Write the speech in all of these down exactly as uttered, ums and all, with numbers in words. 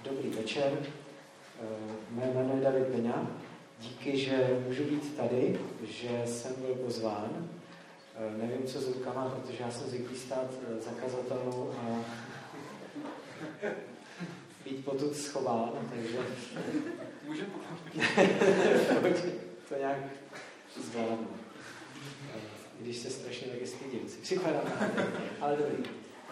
Dobrý večer, mé jméno je David Beňa. Díky, že můžu být tady, že jsem byl pozván. Nevím, co s rukama, protože já jsem zvyklý stát zakazatelnou a být potud schován, takže můžeme to nějak zvládnu. Když se strašně taky stydím, si připadám na ale dobrý.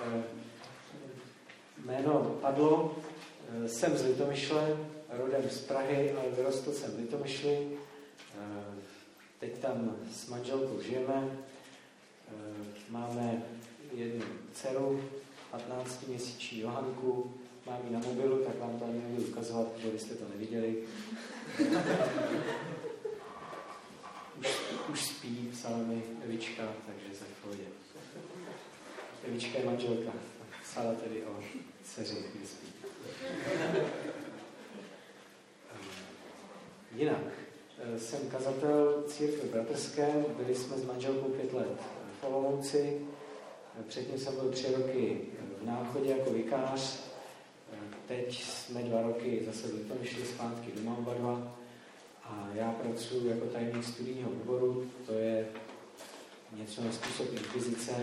Jméno padlo, jsem z Litomyšle, rodem z Prahy, ale vyrostl jsem v Litomyšli. Teď tam s manželkou žijeme. Máme jednu dceru, patnáctiměsíční Johanku. Mám ji na mobilu, tak vám to ani nebudu ukazovat, protože jste to neviděli. Už, už spí, psala mi Evička, takže za chvíli. Evička je manželka. Psala tedy o dceři, kdy spí. Jinak, jsem kazatel církve bratrské, byli jsme s manželkou pět let v Olomouci, předtím jsem byl tři roky v Náchodě jako vikář, teď jsme dva roky zase v Litomyšli zpátky doma oba dva a já pracuji jako tajemník studijního odboru, to je něco na způsob inkvizice.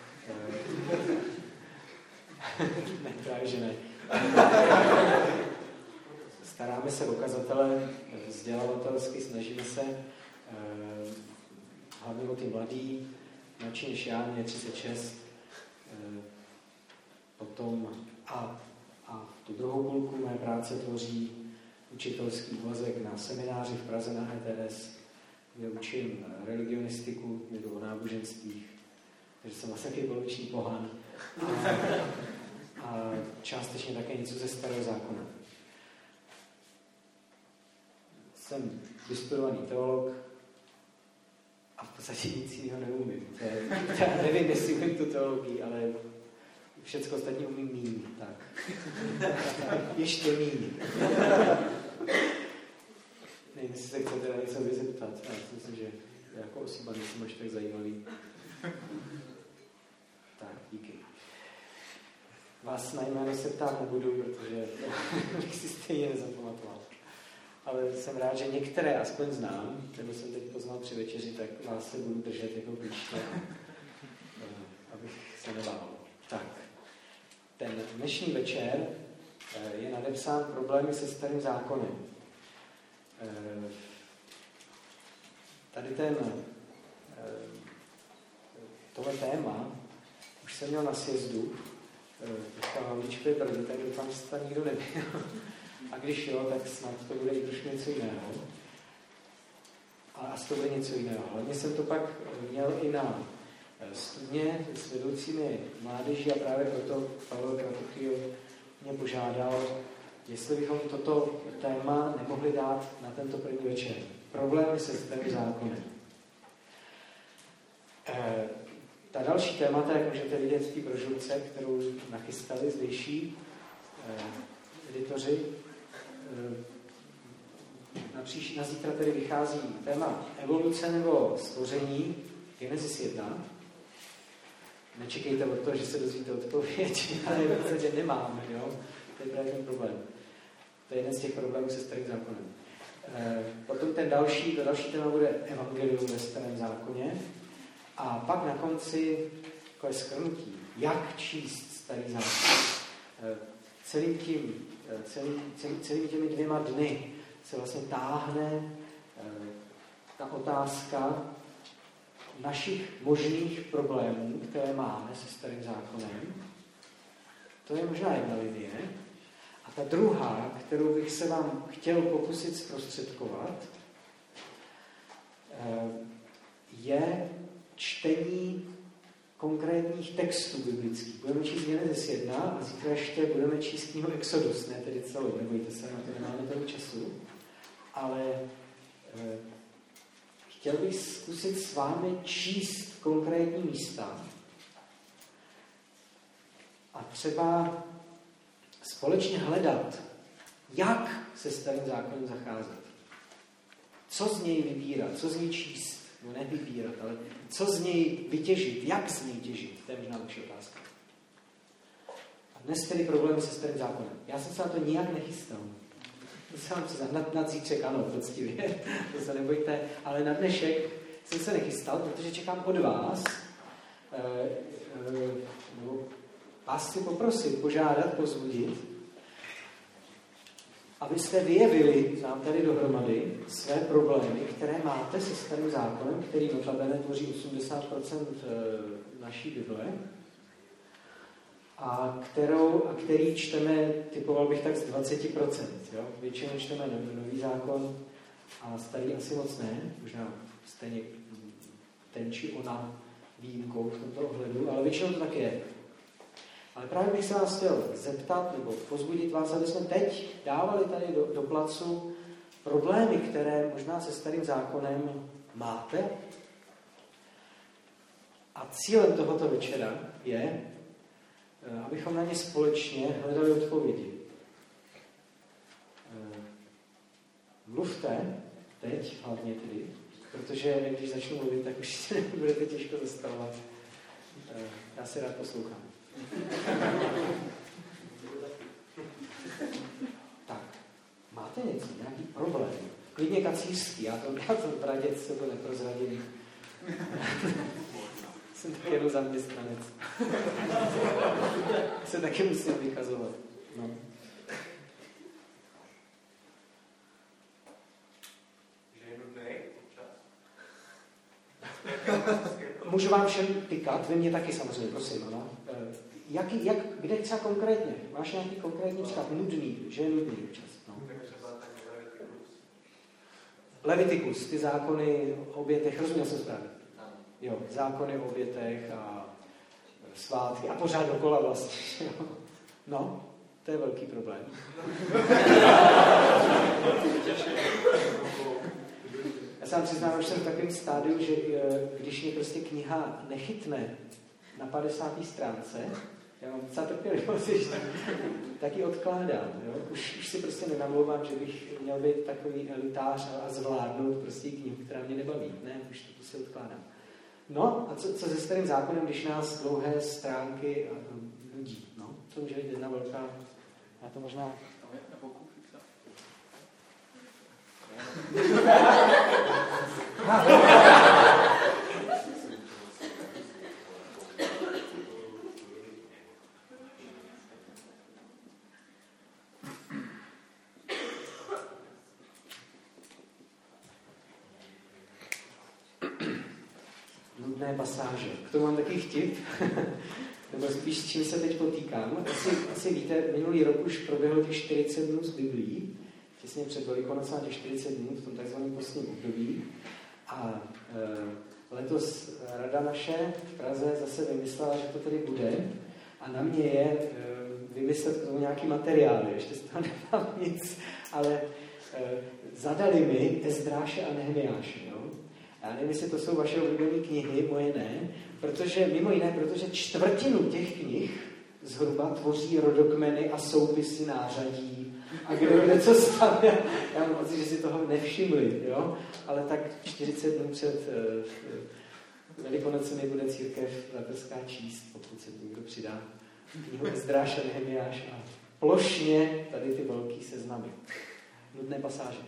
Ne, právě, že ne. Staráme se o kazatele, vzdělavatelsky snažíme se, eh, hlavně o ty mladý, mladší než já, mě je třicet šest, eh, potom a, a tu druhou půlku mé práce tvoří učitelský úvazek na semináři v Praze na E T S, kde učím religionistiku, vědu o náboženstvích, takže jsem vlastně takový poloviční pohan a, a částečně také něco ze Starého zákona. Jsem vystudovaný teolog a v podstatě nic jiného neumím. To je, já nevím, jestli umím tu teologii, ale všecko ostatní umím míň. Tak. Ještě míň. Nevím, jestli se chcete na něco vyzeptat. Já myslím, že jako osoba nejsem až tak zajímavý. Tak, díky. Vás na jméno se ptát nebudu, protože bych si stejně nezapamatoval. Ale jsem rád, že některé aspoň znám, nebo jsem teď poznal při večeři, tak vás se budu držet jako blížně, abych se nebál. Tak, ten dnešní večer je nadepsán Problémy se Starým zákonem. Tady ten, tohle téma už jsem měl na sjezdu, teďka Havlíčko je první, tak doufám, že se tam nikdo nebyl. A když jo, tak snad to bude i trošku něco jiného. Ale asi to bude něco jiného. Hlavně jsem to pak měl i na studně s vedoucími mládeží a právě proto Pavel Kratochvíl mě požádal, jestli bychom toto téma nemohli dát na tento první večer. Problémy se Starým zákonem. E, ta další témata, jak můžete vidět v té brožurce, kterou nachystali zdejší e, editoři, Na, příš, na zítra tedy vychází téma evoluce nebo stvoření, Genesis jedna. Nečekejte od toho, že se dozvíte odpověď, ale v podstatě nemáme, jo? To je právě ten problém. To je jeden z těch problémů se Starým zákonem. E, potom ten další, to další téma bude evangelium ve Starém zákoně. A pak na konci takové shrnutí, jak číst Starý zákon. E, celým tím Celý, celý, celými těmi dvěma dny se vlastně táhne e, ta otázka našich možných problémů, které máme se Starým zákonem. To je možná jedna linie. A ta druhá, kterou bych se vám chtěl pokusit zprostředkovat, e, je čtení konkrétních textů biblických. Budeme číst Genesis jedna a zítra ještě budeme číst knihu Exodus, ne tedy celou, nebojte se, na to nemáme toho času, ale e, chtěl bych zkusit s vámi číst konkrétní místa a třeba společně hledat, jak se Starým zákonem zacházet. Co z něj vybírat, co z něj číst. No nevybírat, ale co z něj vytěžit, jak z něj těžit, to je možná lepší otázka. A dnes tedy problémy se starým zákonem. Já jsem se na to nijak nechystal. To se vám přiznám, na, na zítřek ano, poctivě, to se nebojte, ale na dnešek jsem se nechystal, protože čekám od vás, e, e, no, vás chci poprosit, požádat, pozbudit, abyste vyjevili nám tady dohromady své problémy, které máte se starým zákonem, který notabene tvoří osmdesát procent naší Bible, a, kterou, a který čteme, typoval bych tak z dvacet procent. Jo? Většinou čteme nový zákon a starý asi moc ne, možná stejně ten či ona výjimkou v tomto ohledu, ale většinou to tak je. Ale právě bych se vás chtěl zeptat nebo pozbudit vás, aby jsme teď dávali tady do, do placu problémy, které možná se starým zákonem máte. A cílem tohoto večera je, abychom na ně společně hledali odpovědi. Mluvte teď, hlavně tedy, protože když začnu mluvit, tak už se budete těžko zastavovat. Já se rád poslouchám. Tak, máte něco, nějaký problém? Klidně kacířský, já to, já to braděc se to neprozradím. Jsem taky jenom zaměstnanec. Se taky musím vykazovat. No. Že je nudný občas. Můžu vám všem tykat, vy mě taky samozřejmě, prosím, ano. Jaký, jak, kde třeba konkrétně? Máš nějaký konkrétní příklad? Nudný, že je nudný občas. No. Levitikus, ty zákony o obětech, rozuměl jsem správně. Jo, zákony o obětech a svátky a pořád dokola vlastně. Jo. No, to je velký problém. Já se vám přiznám, že jsem v takovém stádiu, že když mě prostě kniha nechytne na padesátý stránce, já mám docela trpělivost, tak ji odkládám. Jo? Už, už si prostě nenamlouvám, že bych měl být takový elitář a zvládnout prostě knihu, která mě nebaví. Ne, už to prostě odkládám. No, a co, co se starým zákonem, když nás dlouhé stránky nudí? No, to může být jedna velká... Já to možná... Nudné pasáže. K tomu mám takový vtip, nebo spíš s čím se teď potýkám. Asi, asi víte, minulý rok už proběhlo těch čtyřicet dnů z Biblí, těsně před Velikonocem těch čtyřicet dnů v tom takzvaném postním období. A e, letos rada naše v Praze zase vymyslela, že to tady bude. A na mě je e, vymyslet k tomu nějaký materiály. Ještě z toho nemám nic, ale e, zadali mi Ezdráše a Nehemiáše. Jo? Já nevím, jestli to jsou vaše oblíbené knihy, moje ne, protože, mimo jiné, protože čtvrtinu těch knih zhruba tvoří rodokmeny a soupisy nářadí a kdo kde co stane. Já mám pocit, že si toho nevšimli, jo? Ale tak čtyřicet dnů před uh, Velikonocemi bude církev bratrská číst, pokud se někdo přidá knihu Ezdráš a Nehemiáš a plošně tady ty velký seznamy. Nudné pasáže.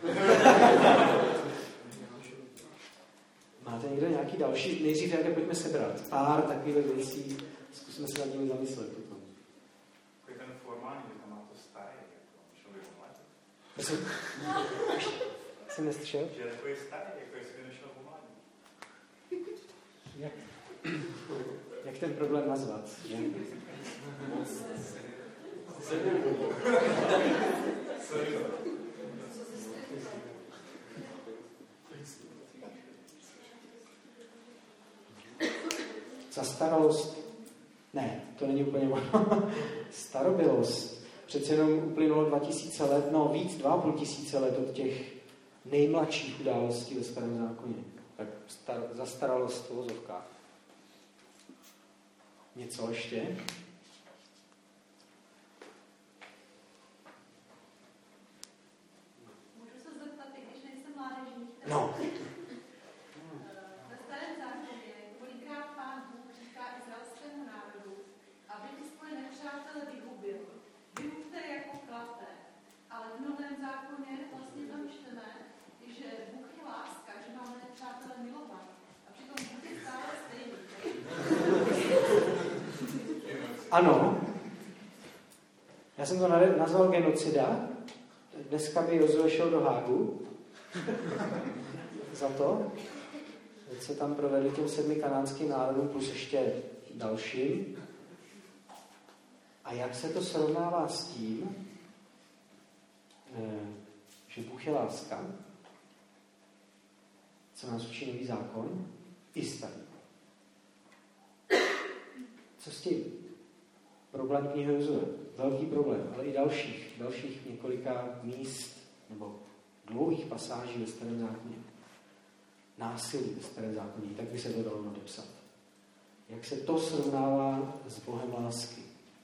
Máte někdo nějaký další? Nejdřív jaké pojďme sebrat. Pár takových věcí, zkusíme se nad nimi zamyslet potom. Takový ten formální, že tam má to staré, jako člověk omladit. Prosím? Jsem neslyšel? Že je takový starý, jako jestli by nešel omladit. Jak? Jak ten problém nazvat? Že? Zastaralost? Ne, to není úplně ono. Starobylost. Přece jenom uplynulo dva tisíce let, no víc, dva a půl tisíce let od těch nejmladších událostí ve Starém zákoně. Tak star, zastaralost v uvozovkách. Něco ještě? Můžu se zeptat, i když nejsem mládežník? No. Ve Starém zákoně kolikrát Pán Bůh říká izraelskému národu, aby ty svoje nepřátele Ano. Já jsem to nazval genocida. Dneska by Jozue šel do Hágu za to. Teď se tam provedli těm sedmi kanánským národům plus ještě dalším. A jak se to srovnává s tím, že Bůh je láska, co nás učí nový zákon, i starý. Co s tím? Problém knihy Jozue. Velký problém, ale i dalších, dalších několika míst nebo dlouhých pasáží ve Starém zákoně. Násilí ve Starém zákoně, tak by se to dalo nadepsat. Jak se to srovnává s Bohem lásky?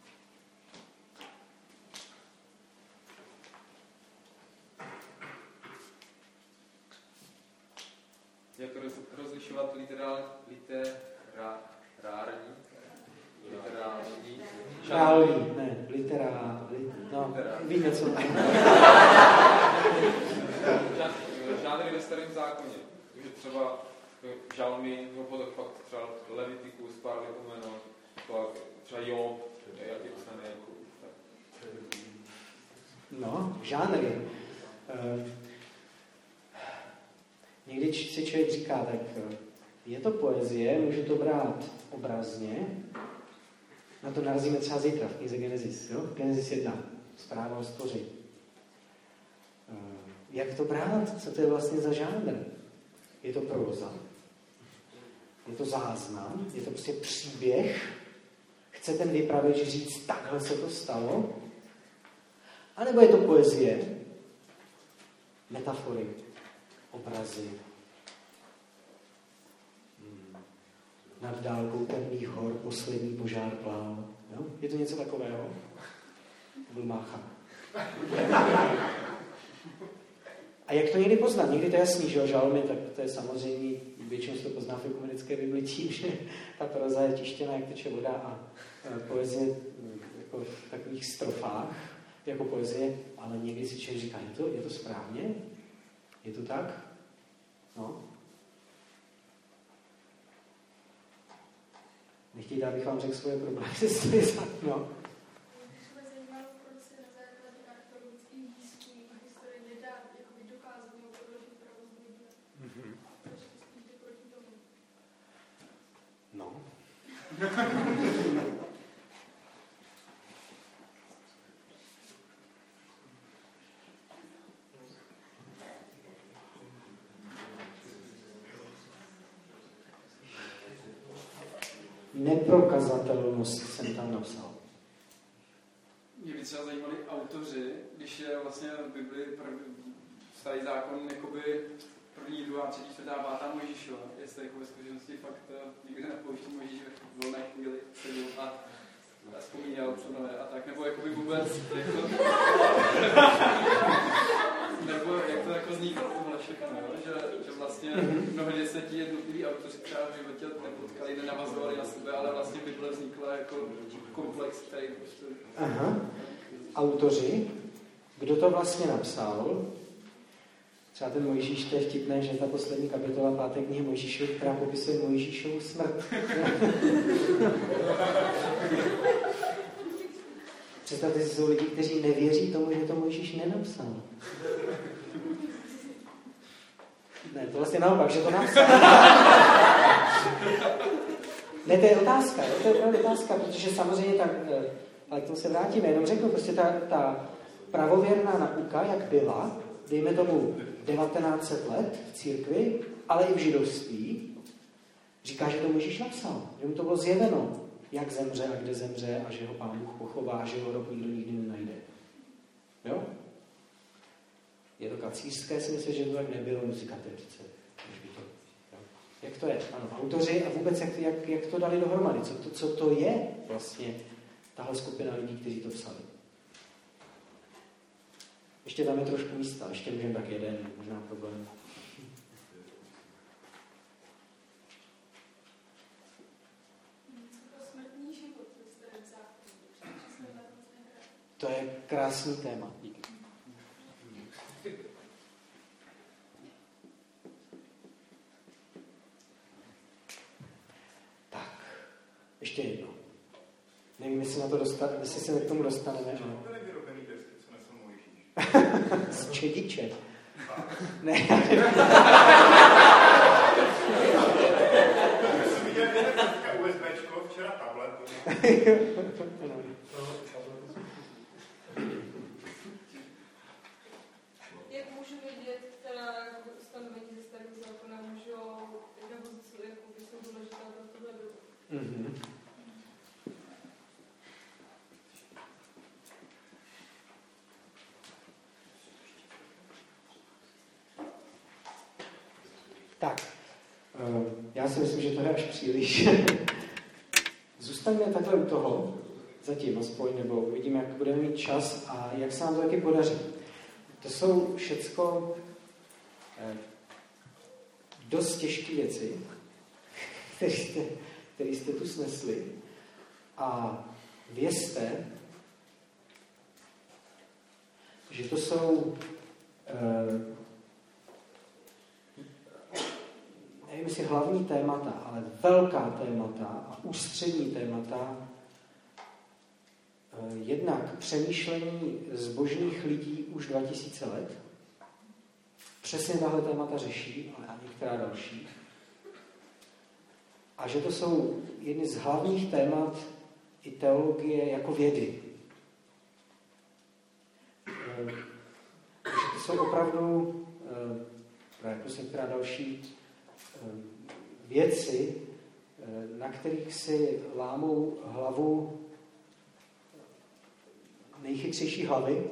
Jak rozlišovat literální, literární, literální, Reální, ne, literá, li, no, víme, co tam. Žánry ve Starém zákoně. Takže třeba žalmy, nebo pak třeba Levitikus, pár vypomeno, pak třeba Job, jak je psané jako. No, žánry. Uh, někdy si člověk říká, tak je to poezie, můžu to brát obrazně. Na to narazíme třeba zítra v knize Genesis. Jo? Genesis jedna. Zpráva o stvoření. Uh, jak to brát? Co to je vlastně za žánr? Je to próza? Je to záznam? Je to prostě příběh? Chce ten vypravěč říct, takhle se to stalo? A nebo je to poezie? Metafory? Obrazy? Hmm. Nad dálkou temných hor poslední požár plál. Jo? Je to něco takového? To byl Mácha. A jak to někdy poznat? Někdy to je jasný, že jo, žalmy, tak to je samozřejmě, většinou se to pozná v ekumenické Bibli tím, že ta proza je tištěná, jak teče voda a poezie jako v takových strofách, jako poezie, ale někdy si člověk říká, je to, je to správně? Je to tak? No. Nechtějte, abych vám řekl svoje problémy se stylizat, no. No. Neprokazatelnost jsem tam napsal. Mě by třeba zajímali autoři, když je vlastně v Bibli prv, starý zákon, jakoby první, druhá, třetí, čtvrtá, pátá Mojžíšova. Jestli jako ve skutečnosti fakt nikdy nepouští Mojžíš v volné chvíli seděl a, a vzpomínal co nové a tak, nebo jakoby vůbec, jak to, nebo jak to jako vzniklo tohle všechno, že, že vlastně mnohdy se ti jednotliví autoři třeba v životě nepotkali, nenavazovali na sebe, ale vlastně Bible vznikla jako komplex, který prostě... Aha. Autoři, kdo to vlastně napsal? Třeba ten Mojžíš, to je vtipné, že ta poslední kapitola páté knihy Mojžíšovi, která popisuje Mojžíšovu smrt. Představte si, jsou lidi, kteří nevěří tomu, že to Mojžíš nenapsal. Ne, to vlastně naopak, že to napsal. Ne, to je otázka, to je opravdu otázka, protože samozřejmě tak, ale k tomu se vrátíme, jenom řeknu, prostě ta, ta pravověrná nauka, jak byla, dejme tomu devatenáct set let v církvi, ale i v židovství, říká, že to Mojžíš napsal, že mu to bylo zjeveno, jak zemře a kde zemře a že ho Pán Bůh pochová, že ho rok nikdo nikdy nenajde. Jo? Je to kacířské, si myslím, že to tak nebylo, musí katedřice. Jak to je? Ano, autoři a vůbec jak, jak, jak to dali dohromady? Co to, co to je vlastně tahle skupina lidí, kteří to psali? Ještě tam je trošku místa, ještě můžeme tak jeden, možná problém. To je krásný téma. Díky. Tak, ještě jedno. Nevím, jestli, na to dosta- jestli se k tomu dostaneme. Čemu byly vyrobený desky, co nesl Mojžíš? Z čediče. Ne. Já jsem viděl dneska USBčko, včera tablet. Jak můžu vědět, která ustanovení ze starého zákona můžou, nebo jsou důležitá pro tohle dobu? Mm-hmm. Tak, já si myslím, že to je až příliš. Zůstaňme takhle u toho, zatím aspoň, nebo uvidíme, jak budeme mít čas a jak se nám to taky podaří. To jsou všecko eh, dost těžké věci, které jste, které jste tu snesli. A vězte, že to jsou eh, nevím, jestli hlavní témata, ale velká témata a ústřední témata jednak přemýšlení zbožných lidí už dva tisíce let. Přesně tahle témata řeší, ale a některá další. A že to jsou jedny z hlavních témat i teologie jako vědy. Že to jsou opravdu jako některá další věci, na kterých si lámou hlavu nejchytřejší hlavy.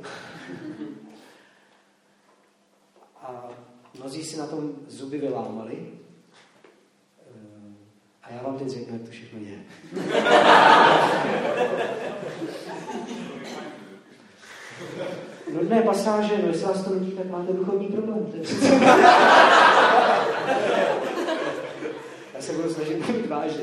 A mnozí si na tom zuby vylámali. A já vám teď řeknu, jak to všechno je. Nudné pasáže, no jestli vás to nudí, tak máte duchovní problém. Já se budu snažit mluvit vážně.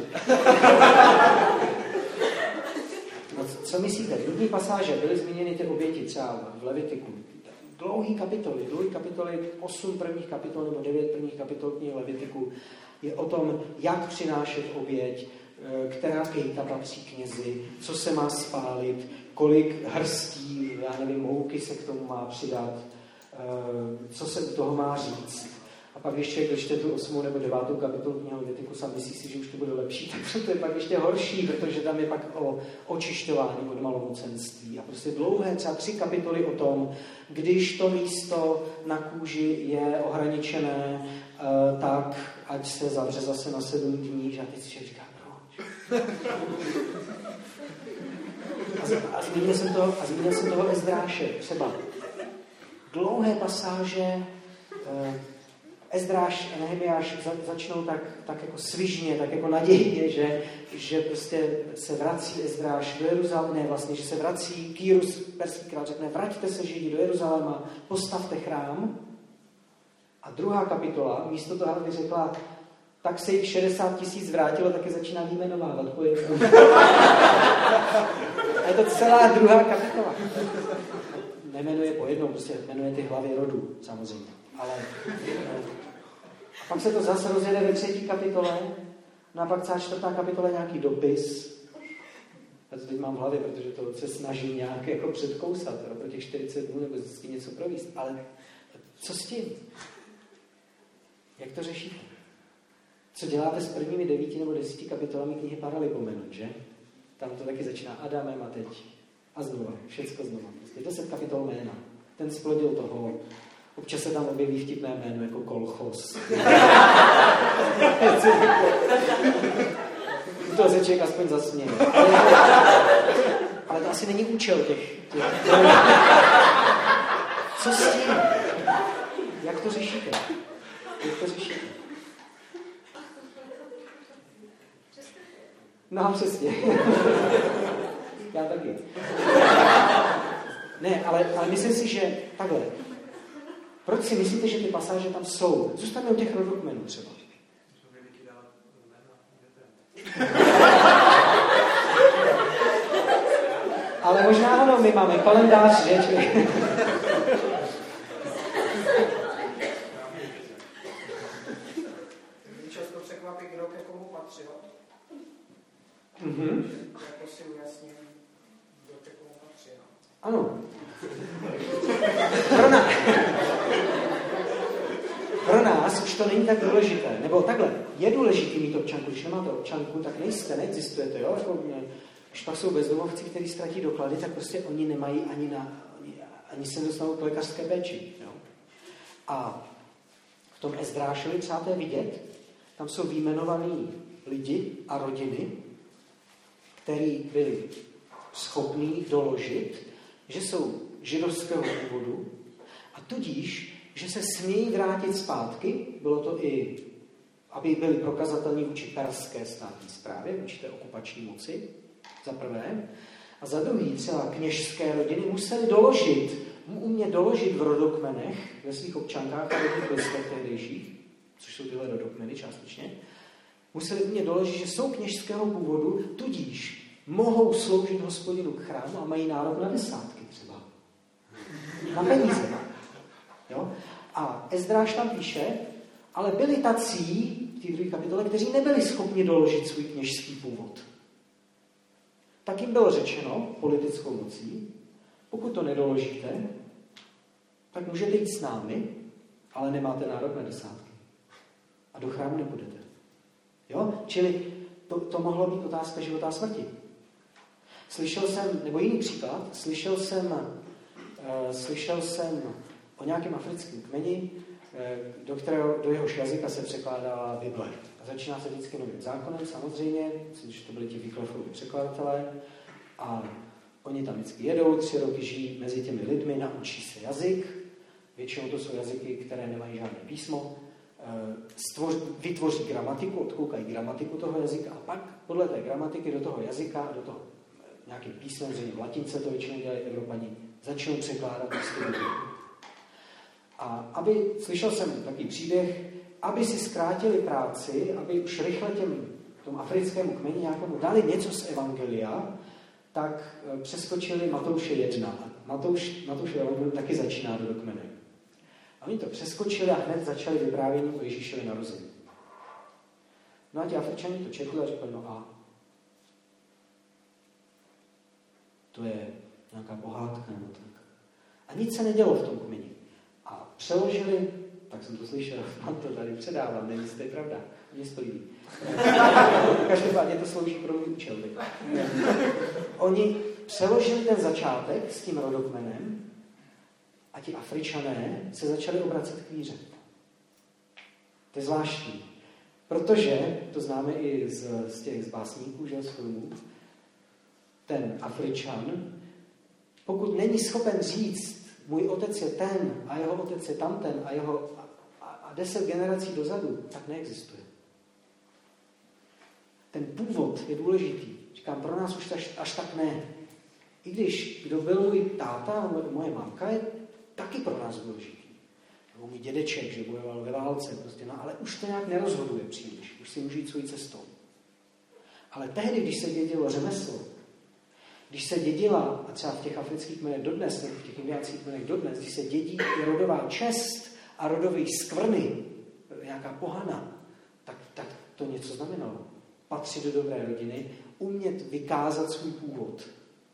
No, co myslíte? Nudné pasáže byly zmíněny ty oběti třeba v Levitiku. Dlouhý kapitoly, dlouhý kapitoly, osm prvních kapitol nebo devět prvních kapitol knihy Levitiku je o tom, jak přinášet oběť, která kejta patří knězi, co se má spálit, kolik hrstí, já nevím, mouky se k tomu má přidat, co se u toho má říct. A pak ještě, když čte tu osmou nebo devátou kapitolu knihy Levitiku, sám myslí si, že už to bude lepší, tak to je pak ještě horší, protože tam je pak o očišťování od malomocenství. A prostě dlouhé, třeba tři kapitoly o tom, když to místo na kůži je ohraničené, tak ať se zavře zase na sedm dní, že a teď si říká, proč? A, a zmínil jsem toho, a zmínil jsem toho Ezdráše, třeba. Dlouhé pasáže Ezdráš a Nehemiáš za, začnou tak, tak jako svižně, tak jako nadějně, že, že prostě se vrací Ezdráš do Jeruzaléma, vlastně, že se vrací Kýrus, perský král, řekne, vraťte se Židi do Jeruzaléma, postavte chrám. A druhá kapitola, místo toho, aby řekla, tak se jich šedesát tisíc vrátilo, taky začíná vyjmenovávat po jednom. A je to celá druhá kapitola. Nemenuje po jednom, prostě jmenuje ty hlavy rodů, samozřejmě. Ale a pak se to zase rozjede ve třetí kapitole, no a pak celá čtvrtá kapitola nějaký dopis. Já to teď mám v hlavě, protože to se snažím nějak jako předkousat, jo, pro těch čtyřicet dnů, nebo s tím něco províst. Ale co s tím? Jak to řešíte? Co děláte s prvními devíti nebo desíti kapitolami knihy Paralipomenut, že? Tam to taky začíná Adamem a teď. A znova, všecko znova. Prostě deset kapitol jména. Ten splodil toho. Občas se tam objeví vtipné jméno jako Kolchos. To se člověk aspoň zasměje. Ale, ale to asi není účel těch, těch... Co s tím? Jak to řešíte? Jak to řešíte? No, přesně. Já taky. Ne, ale, ale myslím si, že takhle. Proč si myslíte, že ty pasáže tam jsou? Zůstaneme u těch rodokmenů třeba. Ale možná ano, my máme kalendář, že? Často překvapí, kdo ke komu patřil. Mm-hmm. Jako si ujasnit. Ano. Pro nás, pro nás už to není tak důležité. Nebo takhle, je důležitý mít občanku. Když nemáte občanku, tak nejste, neexistujete. Jo? Jako, když pak jsou bezdomovci, kteří ztratí doklady, tak prostě oni nemají ani, na, ani, ani se dostanou k lékařské péči. Jo? A v tom Ezdrášovi, třeba to je vidět, tam jsou vyjmenovaní lidi a rodiny, kteří byli schopní doložit, že jsou židovského původu a tudíž, že se smějí vrátit zpátky, bylo to i, aby byli prokazatelní vůči perské státní správě, vůči té okupační moci, za prvé, a za druhý třeba kněžské rodiny museli doložit, umět doložit v rodokmenech, ve svých občankách a rodných listech tehdejších, což jsou tyhle rodokmeny částečně, museli umět doložit, že jsou kněžského původu, tudíž mohou sloužit Hospodinu k chrámu a mají nárok na desátky třeba. Na peníze. Jo? A Ezdráš tam píše, ale byli tací v té druhé kapitole, kteří nebyli schopni doložit svůj kněžský původ. Tak jim bylo řečeno politickou mocí, pokud to nedoložíte, tak můžete jít s námi, ale nemáte nárok na desátky. A do chrámu nepůjdete. Jo? Čili to, to mohlo být otázka života a smrti. Slyšel jsem, nebo jiný příklad, slyšel jsem, uh, slyšel jsem o nějakém africkém kmeni, uh, do, kterého, do jehož jazyka se překládala Bible. A začíná se vždycky Novým zákonem, samozřejmě, myslím, že to byli ti Wyclifovi překladatelé. A oni tam vždycky jedou, tři roky žijí mezi těmi lidmi, naučí se jazyk. Většinou to jsou jazyky, které nemají žádné písmo. Stvoř, vytvoří gramatiku, odkoukají gramatiku toho jazyka a pak podle té gramatiky do toho jazyka, do toho nějakým písmem, zřejmě v latince to většinou dělají Evropani, začnou překládat prostě. A aby, slyšel jsem takový příběh, aby si zkrátili práci, aby už rychle těm, tomu africkému kmeni nějakému dali něco z Evangelia, tak přeskočili Matouše jedna. Matouš, Matouš Evangelium taky začíná do kmene. A oni to přeskočili a hned začali vyprávění o Ježíšově narození. No a ti Afričani to četli a řekli, no a to je nějaká pohádka nebo tak. A nic se nedělo v tom kmeni. A přeložili, tak jsem to slyšel, vám to tady předávám, nevím, jestli to je pravda. Mně to líbí. Každopádně to slouží pro můj účel. Oni přeložili ten začátek s tím rodokmenem a ti Afričané se začali obracet k víře. To je zvláštní. Protože, to známe i z, z těch z básníků, že, z filmů, ten Afričan, pokud není schopen říct, můj otec je ten a jeho otec je tamten a, jeho, a, a deset generací dozadu, tak neexistuje. Ten původ je důležitý. Říkám, pro nás už až, až tak ne. I když, kdo byl můj táta a moje mamka, je taky pro nás důležitý. Nebo můj dědeček, že bojoval ve válce, prostě, no, ale už to nějak nerozhoduje příliš. Už si může jít svou cestou. Ale tehdy, když se dědilo řemeslo, když se dědila, a třeba v těch afrických kmenech dodnes, nebo v těch indiánských kmenech dodnes, když se dědí i rodová čest a rodový skvrny, nějaká pohana, tak, tak to něco znamenalo. Patřit do dobré rodiny, umět vykázat svůj původ.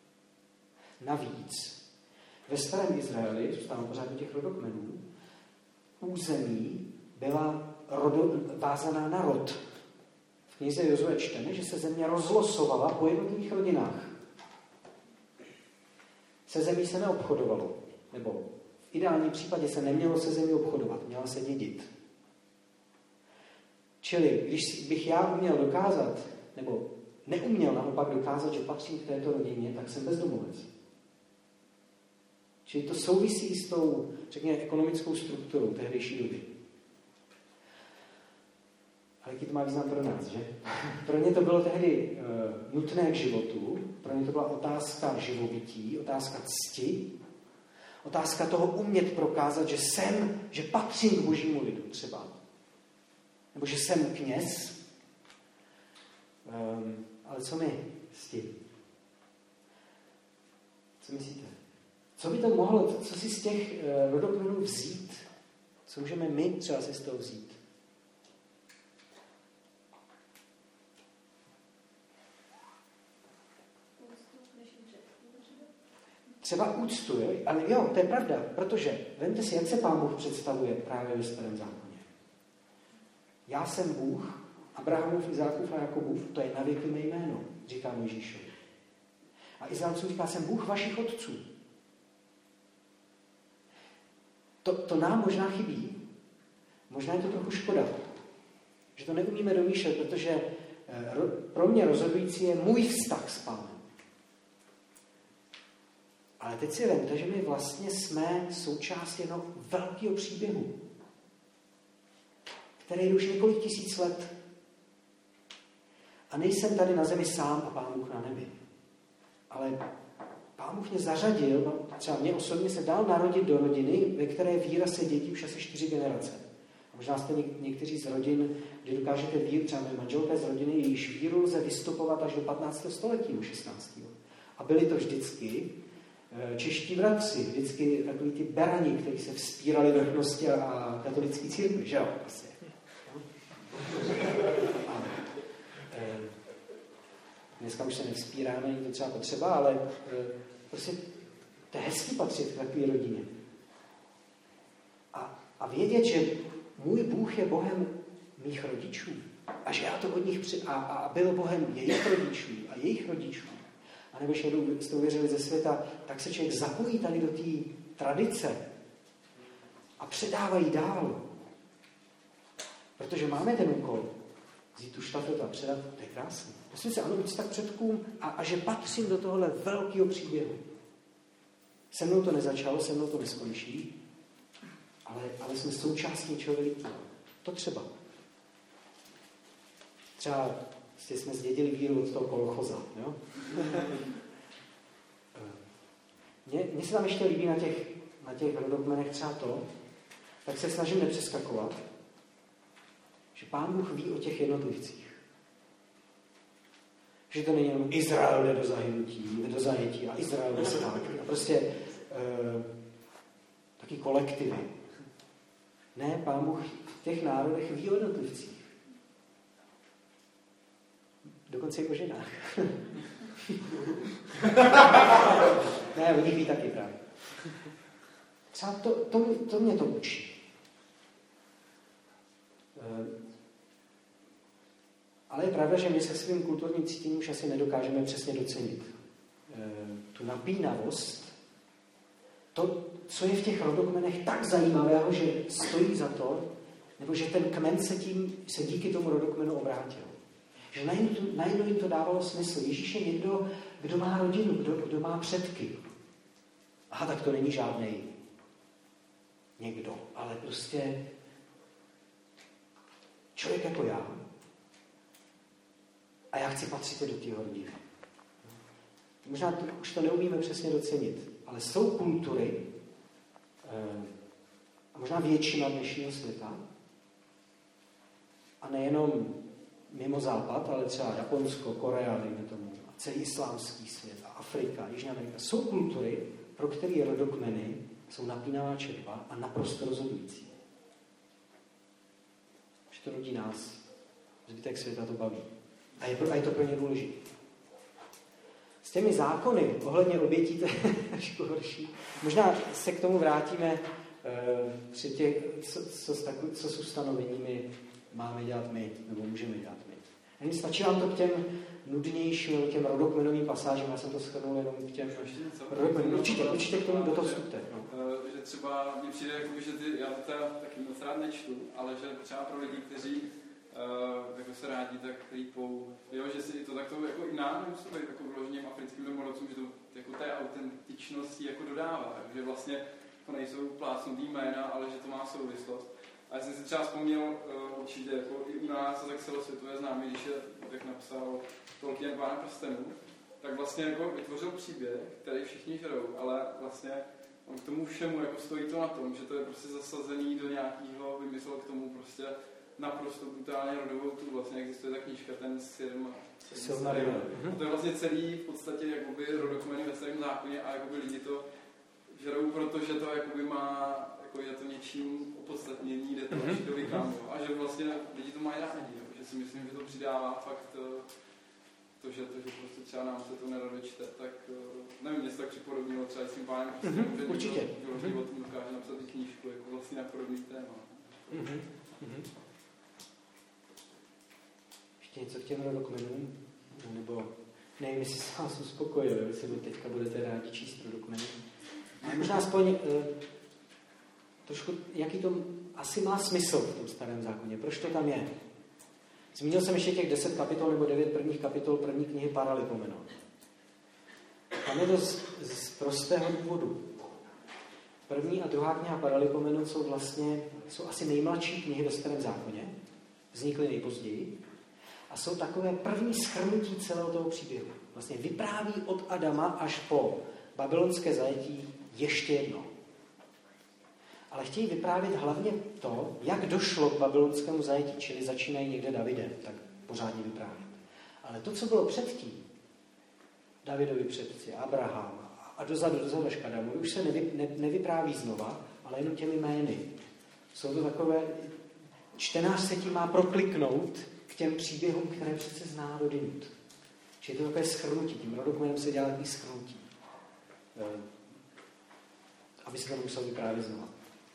Navíc, ve starém Izraeli, zůstávám pořád u těch rodokmenů, území byla rodo, vázaná na rod. V knize Jozue čteme, že se země rozlosovala po jednotlivých rodinách. Se zemí se neobchodovalo, nebo v ideálním případě se nemělo se zemí obchodovat, měla se dědit. Čili, když bych já uměl dokázat, nebo neuměl naopak dokázat, že patřím k této rodině, tak jsem bezdomovec. Čili to souvisí s tou, řekněme, ekonomickou strukturou tehdejší doby. Ale jaký to má význam pro nás, že? Pro ně to bylo tehdy uh, nutné k životu, pro ně to byla otázka živobytí, otázka cti, otázka toho umět prokázat, že jsem, že patřím k božímu lidu třeba. Nebo že jsem kněz. Um, ale co my s tím? Co myslíte? Co by to mohlo, co si z těch uh, rodokmenů vzít? Co můžeme my třeba si z toho vzít? třeba úctu, jo? Ale jo, to je pravda, protože vemte si, jak se Pán Bůh představuje právě ve Starém zákoně. Já jsem Bůh, Abrahamův, Izákův a Jakobův, to je na věky mé jméno, říká Mojžíšovi. A Izraelcům říká, jsem Bůh vašich otců. To, to nám možná chybí. Možná je to trochu škoda, že to neumíme domýšlet, protože pro mě rozhodující je můj vztah s Pánem. Ale teď si vemte, že my vlastně jsme součástí jednoho velkého příběhu, který je už několik tisíc let. A nejsem tady na zemi sám a Pán Bůh na nebi. Ale Pán Bůh mě zařadil, třeba mě osobně se dal narodit do rodiny, ve které víra se dědí už asi čtyři generace. A možná jste někteří z rodin, kdy dokážete víru, třeba mé manželka z rodiny, jejíž víru lze vystupovat až do patnáctého století, do šestnáctého A byli to vždycky čeští bratři, vždycky takový ty berani, kteří se vzpírali vrchnosti a katolické církvi, že jo? Vlastně. A, e, dneska už se nevzpíráme, není to třeba potřeba, ale e, prostě to je hezký patřit k takové rodině. A, a vědět, že můj Bůh je Bohem mých rodičů a že já to od nich při, a, a byl Bohem jejich rodičů a jejich rodičů. A nebo že jste uvěřili ze světa, tak se člověk zapojí tady do té tradice a předávají dál. Protože máme ten úkol vzít tu štafetu a předat, to je krásné. Myslím si, ano, úcta k předkům a, a že patřím do tohohle velkého příběhu. Se mnou to nezačalo, se mnou to neskončí, ale, ale jsme součástí něčeho velikého. To třeba. Třeba prostě jsme zdědili víru od toho kolchoza. Jo? Mně, mně se tam ještě líbí na těch, na těch rodokmenech třeba to, tak se snažím nepřeskakovat, že Pán Bůh ví o těch jednotlivcích. Že to není jenom Izrael jde do zahynutí, jde do zajetí a Izrael jde zpátky. A prostě e, taky kolektivy. Ne, Pán Bůh v těch národech ví o jednotlivcích. Dokonce i o ženách. Ne, o nich ví taky právě. Třeba to, to, to mě to učí. E, ale je pravda, že my se svým kulturním cítěním už asi nedokážeme přesně docenit. E, tu napínavost, to, co je v těch rodokmenech tak zajímavého, že stojí za to, nebo že ten kmen se, tím, se díky tomu rodokmenu obrátil. Že najednou jim to dávalo smysl. Ježíš je někdo, kdo má rodinu, kdo, kdo má předky. Aha, tak to není žádnej někdo, ale prostě člověk jako já. A já chci patřit do té rodiny. Možná to, už to neumíme přesně docenit, ale jsou kultury, a možná většina dnešního světa, a nejenom mimo západ, ale třeba Japonsko, Korea, dejme tomu, a celý islámský svět, a Afrika, Jižní Amerika, jsou kultury, pro které rodokmeny jsou napínavá četba a naprosto rozhodující. Že to rodí nás, zbytek světa to baví. A je, pro, a je to pro ně důležité. S těmi zákony ohledně obětí to je trošku horší. Možná se k tomu vrátíme uh, při těch, co, co, s takový, co s ustanoveními máme dělat my, nebo můžeme dělat my. Není, stačí vám to k těm nudnějším, těm rodokmenovým pasážím, já jsem to shrnul jenom k těm rodokmenovým. Určitě, určitě k tomu do toho vstupte. No. Že třeba mně přijde, jakoby, že ty, já to teda taky moc rád nečtu, ale že třeba pro lidi, kteří uh, jako se rádi tak lípou, jo, že si to takto jako i nám nemusí být jako vložením africkým domorodcům, že to jako té autentičnosti jako dodává, že vlastně to nejsou plácnutý jména, ale že to má souvislost. A já jsem si třeba vzpomněl uh, určitě jako i u nás, a tak celosvětově známý, když je tak napsal Tolkien Pána prstenů, tak vlastně jako vytvořil příběh, který všichni žerou, ale vlastně on k tomu všemu jako stojí to na tom, že to je prostě zasazený do nějakého, vymyslel k tomu prostě naprosto brutálně rodovou tu, vlastně existuje ta knížka, ten Silmarillion. A to je vlastně celý v podstatě jakoby rodokmeny ve Starém zákoně a jakoby lidi to žerou, protože to jakoby má, jako je to něčím opodstatnění, jde to až do vykámu. A že vlastně lidi to mají rádi, že si myslím, že to přidává fakt to, že, to, že prostě třeba nám se to nerado čte, tak nevím, mě se tak připodobnilo třeba s tím pánem, mm-hmm, že určitě. Vyloženě o tom dokáže napsat i knížku, jako vlastně na podobný téma. Mm-hmm. Mm-hmm. Ještě něco k těm rodokmenům? Nebo nevím, jestli se vás uspokojil, jestli vy teďka budete rádi číst rodokmeny. Ale možná aspoň eh, trošku, jaký to asi má smysl v tom starém zákoně. Proč to tam je? Zmínil jsem ještě těch deset kapitol nebo devět prvních kapitol první knihy Paralipomenon. Tam je to z, z prostého důvodu. První a druhá kniha Paralipomenon jsou vlastně, jsou asi nejmladší knihy ve starém zákoně. Vznikly nejpozději. A jsou takové první shrnutí celého toho příběhu. Vlastně vypráví od Adama až po babylonské zajetí ještě jedno. Ale chtějí vyprávět hlavně to, jak došlo k babylonskému zajetí, čili začínají někde Davidem, tak pořádně vyprávět. Ale to, co bylo předtím, Davidovi předci, Abraham a dozadu, dozadu až k Adamu, už se nevy, ne, nevypráví znova, ale jenom těmi jmény. Jsou to takové, čtenář se tím má prokliknout k těm příběhům, které přece zná dodinut. Čili to je takové shrnutí, tím rodokmenem se dělá takový shrnutí. Aby se to nemusel vyprávět znova.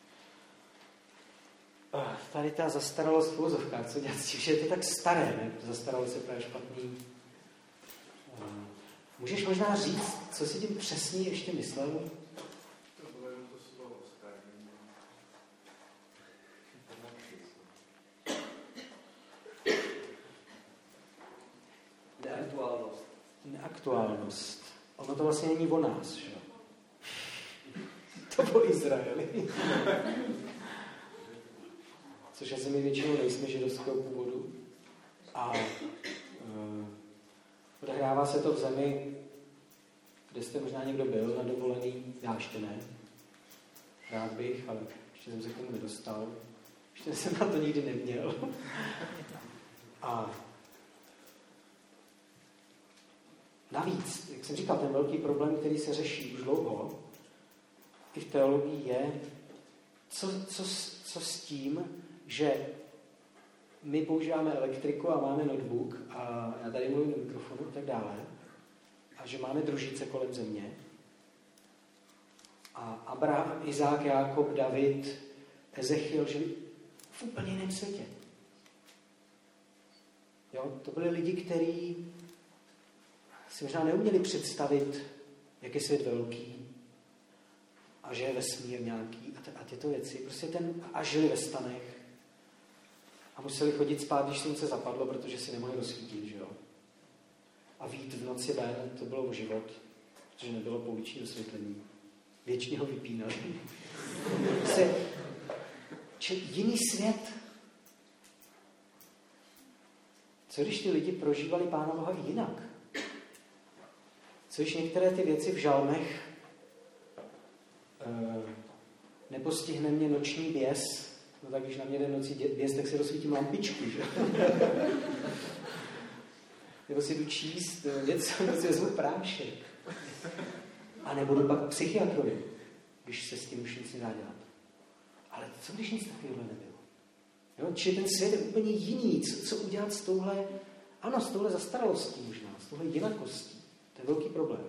Tady ta zastaralost v uvozovkách, co dělat s tím, že je to tak staré, ne? Zastaralost je právě špatný. Můžeš možná říct, co si tím přesně ještě myslel? To bylo jenom to slovo staré. Neaktuálnost. Neaktuálnost. Ono to vlastně není o nás, že? To o Izraeli. Což asi my většinou nejsme židovského původu. A uh, odehrává se to v zemi, kde jste možná někdo byl na dovolený, já ještě ne. Rád bych, ale ještě jsem se k tomu nedostal. Ještě jsem na to nikdy neměl. A navíc, jak jsem říkal, ten velký problém, který se řeší už dlouho, i v teologii je, co, co, co s tím, že my používáme elektriku a máme notebook a já tady mluvím do mikrofonu a tak dále a že máme družice kolem země a Abraham, Izák, Jákob, David, Ezechiel žili v úplně jiném světě. Jo? To byli lidi, kteří si možná neuměli představit, jak je svět velký a že je vesmír nějaký a, t- a tyto věci. Prostě ten, a žili ve stanech a museli chodit spát, když slunce zapadlo, protože si nemohli rozsvítit, že jo. A vyjít v noci ven, to bylo o život, protože nebylo pouliční osvětlení. Věčně ho vypínali. Prostě, jiný svět. Co když ty lidi prožívali Pána Boha i jinak? Co když některé ty věci v žalmech e, nepostihne mě noční běs, no tak když na mě jde nocí běs, tak si rozsvítím lampičku, že? Nebo si jdu číst něco, nebo si vezmu prášek. A nebudu pak psychiatrovi, když se s tím už nic nedá dělat. Ale co když nic takového nebylo? Jo? Čiže ten svět je úplně jiný. Co, co udělat s touhle, ano, s touhle zastaralostí možná, s touhle jinakostí. To je velký problém.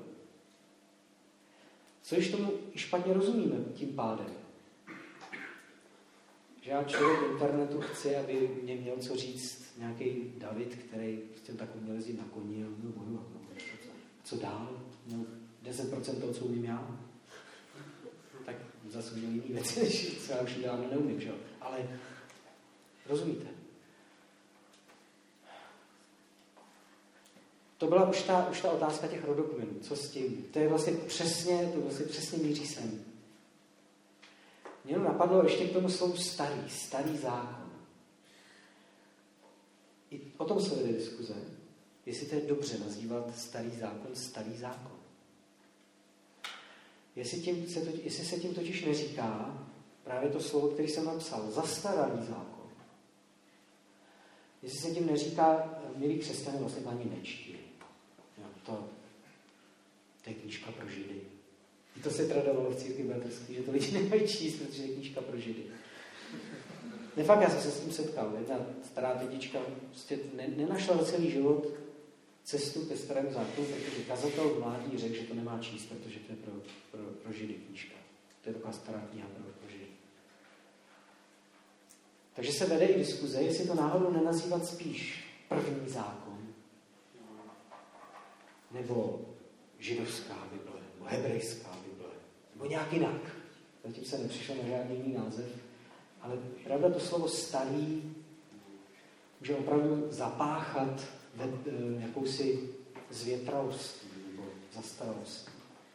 Co když tomu špatně rozumíme tím pádem? Že já člověk v internetu chci, aby mě měl co říct nějaký David, který prostě tak uměl jezdit na koni, no, no, no, co dál? No, deset procent toho, co umím já. Tak zase uměl jiný věci, co já už dávno neumím, že? Ale rozumíte? To byla už ta, už ta otázka těch rodokmenů. Co s tím? To je vlastně přesně, to vlastně přesně míří sem. Mě napadlo ještě k tomu slovu starý, starý zákon. I o tom se vede diskuze, jestli to je dobře nazývat starý zákon starý zákon. Jestli, tím se, to, jestli se tím totiž neříká právě to slovo, který jsem napsal, zastaralý zákon. Jestli se tím neříká, milí křesťané, vlastně to ani nečtí. To, to je knížka pro Židy. I to se tradovalo v církvi bratrství, že to lidi nemají číst, protože je knížka pro Židy. Ne, fakt, já jsem se s tím setkal. Jedna stará dědička prostě ne, nenašla za celý život cestu ke starému zákonu, protože kazatel v mládí řekl, že to nemá číst, protože to je pro, pro, pro židy knížka. To je taková stará kniha pro, pro židy. Takže se vede i diskuze, jestli to náhodou nenazývat spíš první zákon, nebo židovská Bible, nebo hebrejská Bible, nebo nějak jinak. Zatím se nepřišel na žádný jiný název, ale pravda to slovo starý může opravdu zapáchat ve, jakousi zvětralost nebo zastaralost.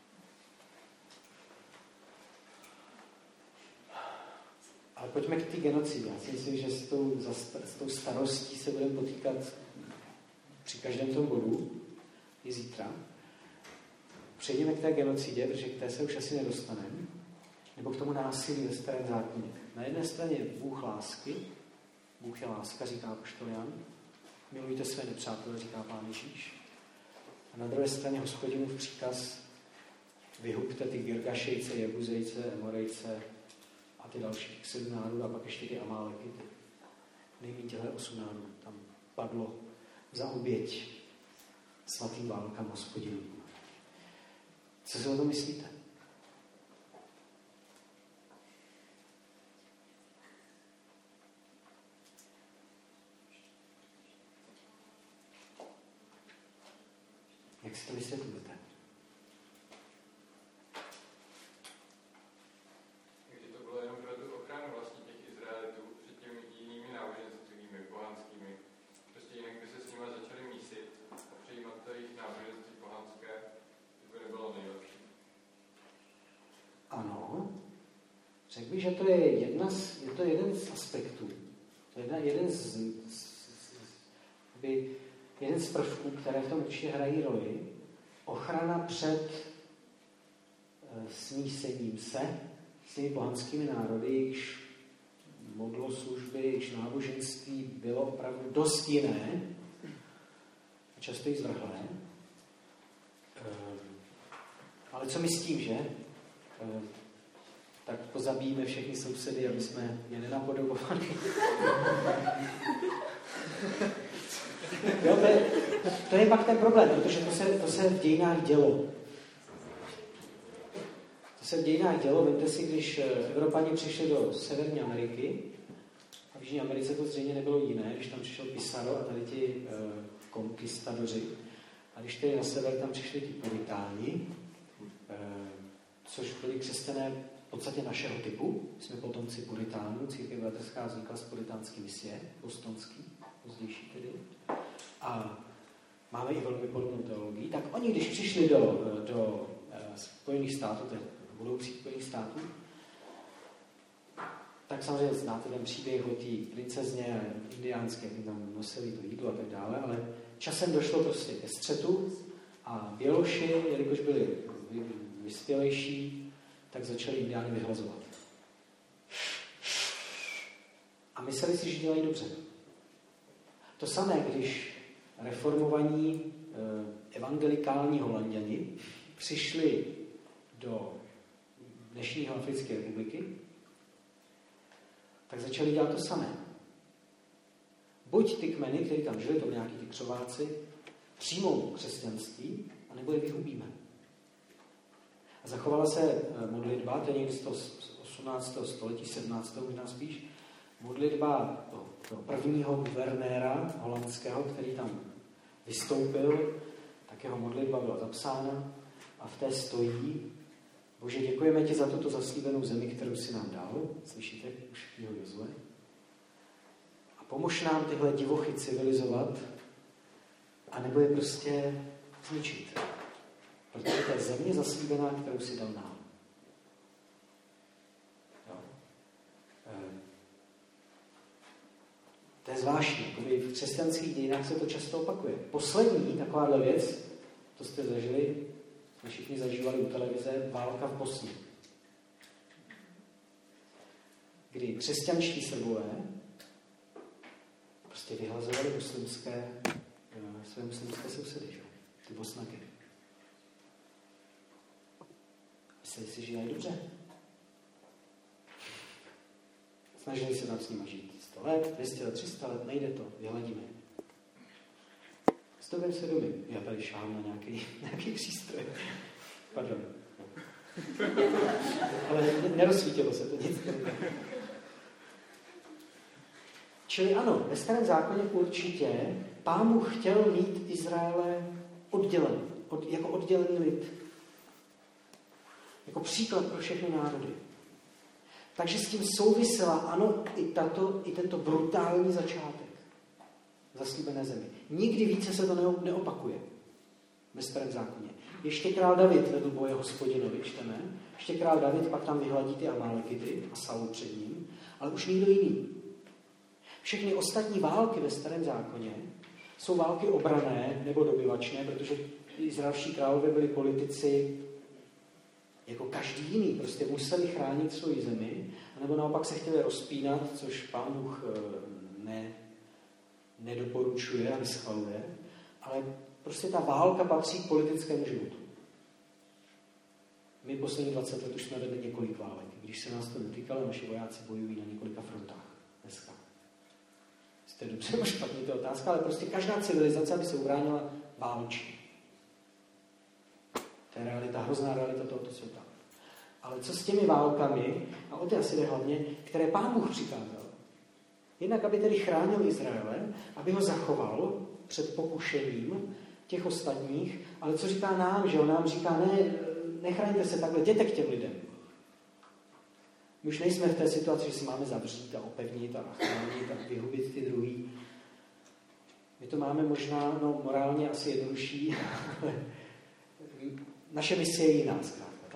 Ale pojďme k té genocidě. Já si myslím, že s tou, s tou starostí se budeme potýkat při každém tom bodu, i zítra. Přejdeme k té genocidě, protože k té se už asi nedostaneme, nebo k tomu násilí ve starém zákoně. Na jedné straně je Bůh lásky, Bůh je láska, říká apoštol Jan. Milujte své nepřátele, říká Pán Ježíš. A na druhé straně Hospodinův příkaz, vyhubte ty Girgašejce, Jebuzejce, Emorejce a ty další sedm národů a pak ještě ty Amáleky. Nejméně těhle osm národů tam padlo za oběť svatým válkám Hospodinů. Co si o tom myslíte? Jak si to vysvětlíte? Takže to bylo jenom pro tu ochranu vlastně těch Izraelitů před těmi jinými náboženstvími, pohanskými. Prostě jinak by se s nimi začali mísit a přijímat to jejich náboženství pohanské, to by nebylo nejlepší. Ano. Řekl bych, že to je, jedna z, je to jeden z aspektů. To je jedna, jeden z, z, z, by, jeden z prvků, které v tom určitě hrají roli, ochrana před e, smísením se s těmi pohanskými národy, jejichž modloslužby, jejichž náboženství bylo opravdu dost jiné, a často i zvrhlé. E, ale co my s tím, že? E, tak pozabijíme všechny sousedy, aby jsme je nenapodobovali. Jo, to, je, to je pak ten problém, protože to se, to se v dějinách dělo. To se v dějinách dělo, vemte si, když Evropani přišli do Severní Ameriky, a v Jižní Americe to zřejmě nebylo jiné, když tam přišel Pizarro a tady ti uh, konkistadoři, a když tedy na sever tam přišli ti puritáni, uh, což byli křesťané v podstatě našeho typu, jsme potomci puritánů, církev bratrská vznikla z puritánské misie, bostonský, pozdější tedy, a máme i velmi podobnou teologii, tak oni, když přišli do, do uh, Spojených států, tedy budoucích Spojených států, tak samozřejmě znáte ten příběh o té princezně indiánské, jak tam nosili to jídlo a tak dále, ale časem došlo prostě ke střetu a Běloši, jelikož byli vyspělejší, tak začali indiány vyhlazovat. A mysleli si, že dělají dobře. To samé, když reformovaní eh, evangelikální Holanděni přišli do dnešního Africké republiky, tak začali dělat to samé. Buď ty kmeny, které tam žili, to byli nějaký ty křováci, přijmou křesťanství, anebo je vyhubíme. A zachovala se modlitba, to je někdy z toho osmnáctého století, sedmnáctého možná spíš, modlitba toho, toho prvního guvernéra holandského, který tam vystoupil, tak jeho modlitba byla zapsána a v té stojí: Bože, děkujeme ti za tuto zaslíbenou zemi, kterou jsi nám dal. Slyšíte už knihu Jozue? A pomož nám tyhle divochy civilizovat, anebo je prostě zničit. Protože to je země zaslíbená, kterou si dal nám. Jo. E, to je zvláštní. V křesťanských dějinách se to často opakuje. Poslední takováhle věc, to jste zažili, jsme všichni zažívali u televize, válka v Bosně. Kdy křesťanští Srbové prostě vyhlazovali muslimské, své muslimské sousedy, že? Ty Bosnaky. Mysleli si, že dělají dobře. Snažili se tam s nimi žít sto let, dvě stě let, tři sta let, nejde to, vyhladíme. citovém svědomí. Já tady šáhnu na nějaký, nějaký přístroj. Pardon. Ale nerozsvítilo se to nic. Čili ano, ve Starém zákoně určitě Pán Bůh chtěl mít Izraele oddělený, od, jako oddělený lid. Jako příklad pro všechny národy. Takže s tím souvisela, ano, i, tato, i tento brutální začátek zaslíbené zemi. Nikdy více se to neopakuje ve Starém zákoně. Ještě král David vedl boje Hospodinovi, čteme. Ještě král David pak tam vyhladí ty Amalekity a Saul před ním, ale už nikdo jiný. Všechny ostatní války ve Starém zákoně jsou války obrané nebo dobyvačné, protože izraelští králové byli politici jako každý jiný. Prostě museli chránit svoji zemi, nebo naopak se chtěli rozpínat, což Pán Bůh ne, nedoporučuje a neschvaluje. Ale prostě ta válka patří k politickému životu. My poslední dvacet let už jsme vedli několik válek. Když se nás to netýkalo, naši vojáci bojují na několika frontách dneska. Jste dobře nebo špatně, to je otázka, ale prostě každá civilizace, aby se ubránila, válčí. To je realita, hrozná realita tohoto světa. Ale co s těmi válkami, a o ty asi jde hlavně, které Pán Bůh přikázal. Jednak, aby tedy chránil Izraele, aby ho zachoval před pokušením těch ostatních, ale co říká nám, že on nám říká, ne, nechraňte se takhle, jděte k těm lidem. My už nejsme v té situaci, že si máme zavřít a opevnit a chránit a vyhubit ty druhý. My to máme možná, no morálně asi jednodušší, ale naše misie je jiná zkrátka. Tak.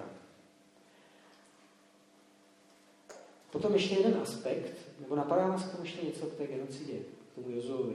Potom ještě jeden aspekt, nebo napadá nás k tomu ještě něco k té genocidě, k tomu Jozuovi.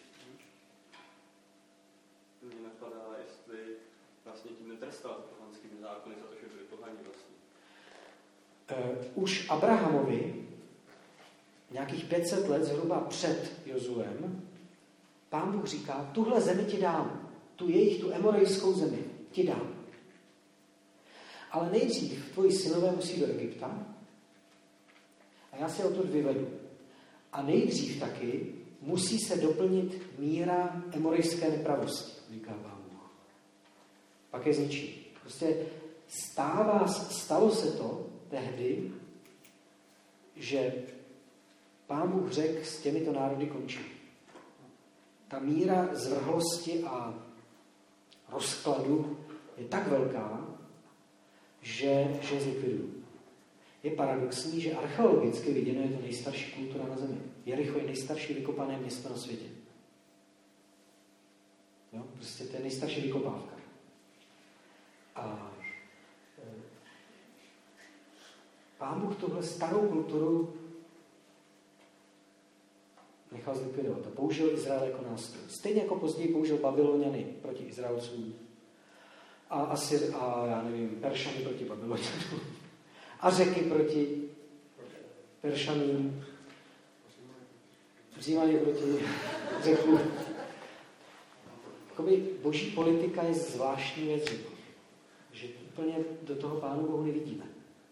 Mně napadá, jestli vlastně tím netrestal pohanskými zákony za to, že byli pohaní vlastně. Uh, už Abrahamovi nějakých pět set let zhruba před Jozuem Pán Bůh říká, tuhle zemi ti dám, tu jejich, tu emorejskou zemi ti dám. Ale nejdřív tvoji synové musí do Egypta a já se odtud vyvedu. A nejdřív taky musí se doplnit míra emorejské nepravosti, říká Pán Bůh. Pak je zničí. Prostě stává, stalo se to tehdy, že Pán Bůh řekl, s těmito národy končí. Ta míra zvrhlosti a rozkladu je tak velká, že, že zlikvidují. Je paradoxní, že archeologicky viděno je to nejstarší kultura na zemi. Jericho je nejstarší vykopané město na světě. Jo? Prostě to je nejstarší vykopávka. A Pán Bůh tuhle starou kulturu nechal zlikvidovat a použil Izrael jako nástroj. Stejně jako později použil Babyloniany proti Izraelcům a, Asyr, a já nevím, Peršany proti Babylonianům a Řeky proti Peršanům, Římani proti Řekům. Jakoby boží politika je zvláštní věc, že úplně do toho Pánu Bohu nevidíme.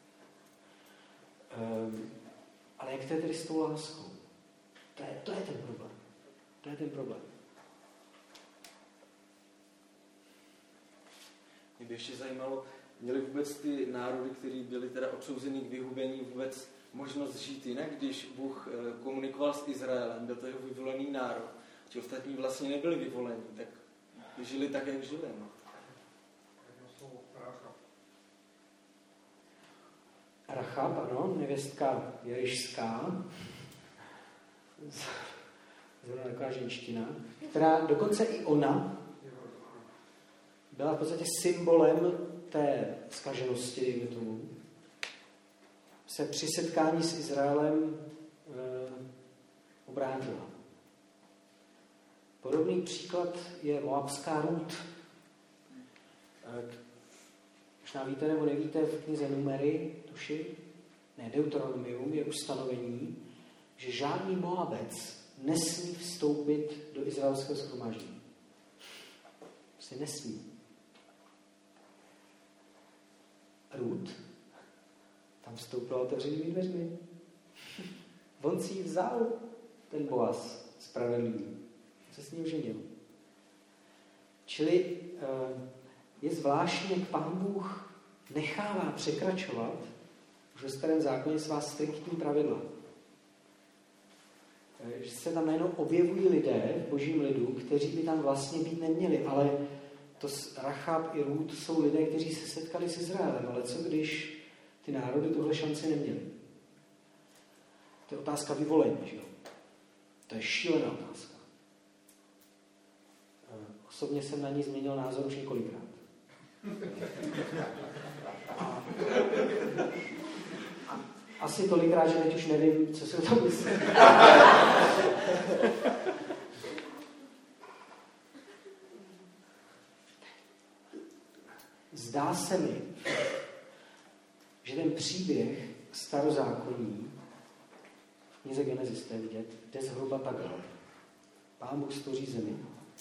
Um, ale jak to je tedy s tou láskou? To je, to je ten problém. To je ten problém. Mě by ještě zajímalo, měli vůbec ty národy, které byly teda odsouzeny k vyhubení, vůbec možnost žít jinak, když Bůh komunikoval s Izraelem, byl to jeho vyvolený národ. Ti ostatní vlastně nebyli vyvolení, tak žili tak, jak žili. No. Rachab, ano, nevěstka jerišská, zrovna taková ženština, která dokonce i ona byla v podstatě symbolem té zkaženosti, dejme tomu, se při setkání s Izraelem e, obrátila. Podobný příklad je moabská Rút. E, Možná víte nebo nevíte, v knize Numery, tuším, ne, Deuteronomium je ustanovení, že žádný Moabec nesmí vstoupit do izraelského shromáždění. Prostě nesmí. Rút tam vstoupila otevřenými dveřmi. On si ji vzal, ten Boaz, spravedlivý. Se s ním ženil. Čili je zvláštní, jak Pán Bůh nechává překračovat už ve Starém zákoně svá striktní pravidla. Že se tam najednou objevují lidé v božím lidu, kteří by tam vlastně být neměli, ale to Rachab i Rút jsou lidé, kteří se setkali s Izraelem, ale co když ty národy tohle šanci neměly? To je otázka vyvolení, že jo? To je šílená otázka. Osobně jsem na ní změnil názor už několikrát. A, a asi tolikrát, že teď už nevím, co si o tom myslím. Zdá se mi, že ten příběh starozákonní v knize Genesis, to je vidět, jde zhruba takhle. Pán Bůh stvoří zemi.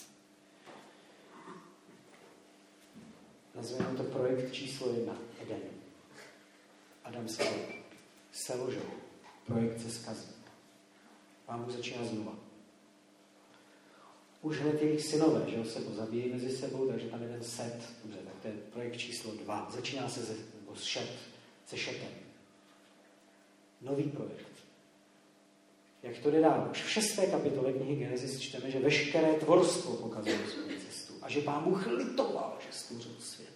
Nazveme to projekt číslo jedna, Eden. Adam se seložil. Projekt se zkazí. Pán Bůh začíná znova. Už hned jejich synové, že se pozabíjí mezi sebou, takže tam je ten Set, dobře, tak to je projekt číslo dva. Začíná se ze, nebo s šet, se Šetem. Nový projekt. Jak to jde dál? Už v šesté kapitole knihy Genesis čteme, že veškeré tvorstvo pokazuje svou cestu a že Pán Bůh litoval, že stvořil svět.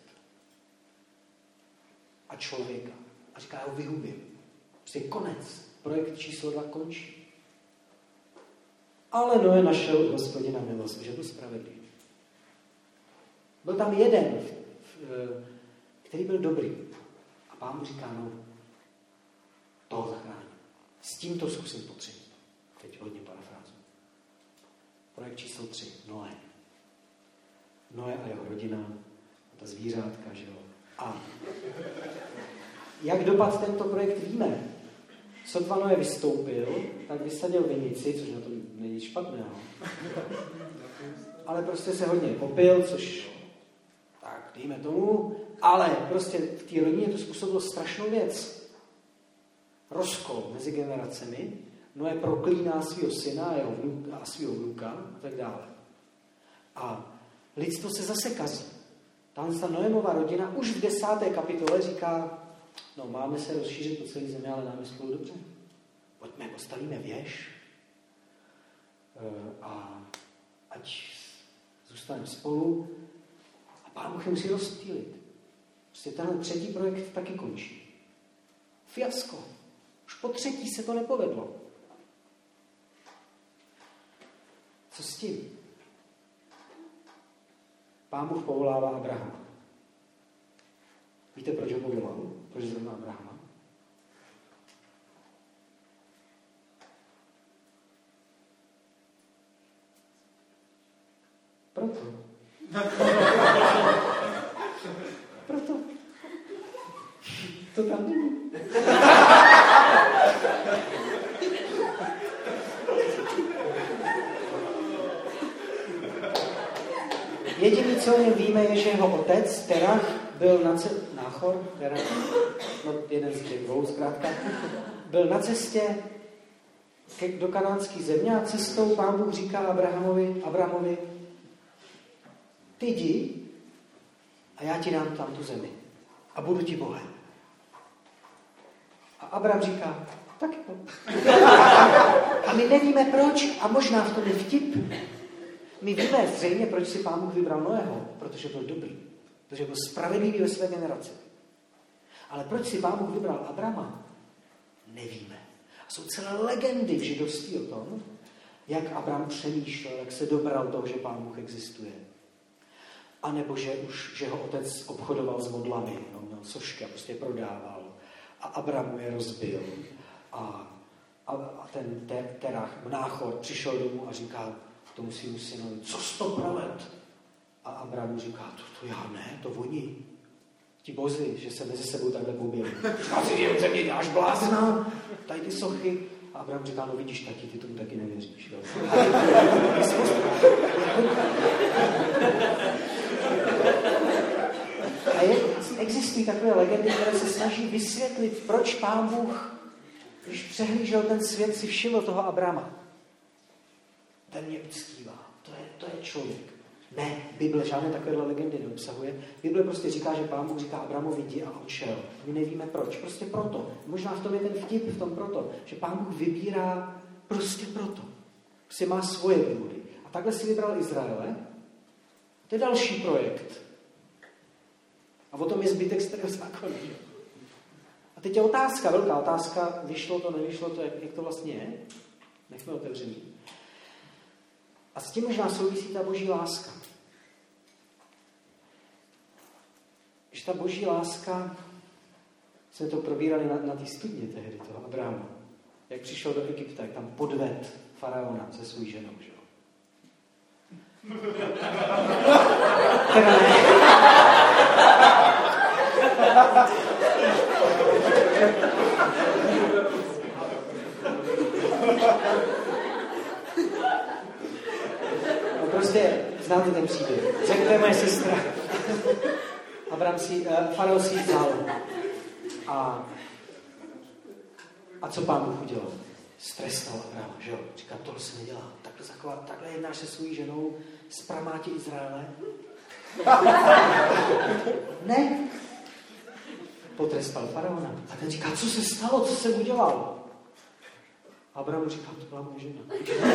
A člověka. A říká, já ho vyhubím. Prostě konec. Projekt číslo dva končí. Ale Noé našel od Hospodina milost, že byl spravedlivý. Byl tam jeden, který byl dobrý. A Pán mu říká, no, toho zachrání. S tímto zkusím potřebit. Teď hodně parafrázu. Projekt číslo tři. Noé. Noé a jeho rodina, a ta zvířátka, že jo. A jak dopadl tento projekt víme. Sotva Noé vystoupil, tak vysadil vinici, což na tom není špatného. Ale prostě se hodně popil, což tak dejme tomu, ale prostě v té rodině to způsobilo strašnou věc. Rozkol mezi generacemi, Noé proklíná svého syna a, jeho vnuka, a svého vnuka a tak dále. A lidstvo se zase kazí. Tam ta Noémova rodina už v desáté kapitole říká, no máme se rozšířit po celé zemi, ale nám je spolu dobře. Pojďme, postavíme věž a ať zůstaneme spolu a Pán Bůh musí rozptýlit. Prostě tenhle třetí projekt taky končí. Fiasko. Už po třetí se to nepovedlo. Co s tím? Pán Bůh povolává Abrahama. Víte, proč ho povolal? Proč zrovna Abrahama? Proto. Proto. To tam není. Jediný, co o něm víme, je, že jeho otec, Terach, byl na cestě, Náchor, Terach, no jeden z těch dvou zkrátka, byl na cestě do kanánské země a cestou Pán Bůh říká Abrahamovi, Abrahamovi, ty jdi a já ti dám tam tu zemi a budu ti Bohem. A Abraham říká, tak jo. A my nevíme proč a možná v tom je vtip. My víme zřejmě, proč si Pán Bůh vybral Noého, protože byl dobrý, protože byl spravedlivý ve své generaci. Ale proč si Pán Bůh vybral Abrama, nevíme. A jsou celé legendy v židovství o tom, jak Abram přemýšlel, jak se dobral toho, že Pán Bůh existuje. A nebo že už že jeho otec obchodoval s modlami, no, měl sošky a prostě prodával. A Abram mu je rozbil. A, a, a ten te, Terach, Náchor, přišel domů a říká tomu svému synovi, co jsi to provedl? A Abram mu říká, to, to já ne, to oni. Ti bozy, že se mezi sebou takhle poběli. Říká si, že ze mě děláš blázna, tady ty sochy. A Abram říká, no vidíš, tati, ty tomu taky nevěříš. Jo? A je, existují takové legendy, které se snaží vysvětlit, proč Pán Bůh, když přehlížel ten svět, si všiml toho Abrama. Ten mě uctívá. To je, to je člověk. Ne, Bible žádné takovéhle legendy neobsahuje. Bible prostě říká, že Pán Bůh říká Abramovi jdi a on šel. My nevíme proč. Prostě proto. Možná v tom je ten vtip, v tom proto, že Pán Bůh vybírá prostě proto. Prostě má svoje důvody. A takhle si vybral Izraele. To je další projekt. A o tom je zbytek starého zákona. A teď je otázka, velká otázka, vyšlo to, nevyšlo to, jak, jak to vlastně je. Nechme otevřený. A s tím možná souvisí ta boží láska. Že ta boží láska, jsme to probírali na, na té studně tehdy, toho Abrahama. Jak přišel do Egypta, jak tam podved faraona se svou ženou, že jo? Teda ne. No prostě, znáte ten příběh. Řekne moje sestra. Abraham si, uh, Faraon si vzal. A, a co Pán Bůh udělal? Strestal Abrahama, že jo? Říká, tohle se nedělá. Takhle, takhle, takhle jednáš se svou ženou z pramátě Izraele. Ne. Potrestal faraona. A ten říká, co se stalo, co jsem udělal? A Abraham říká, to byla moje žena.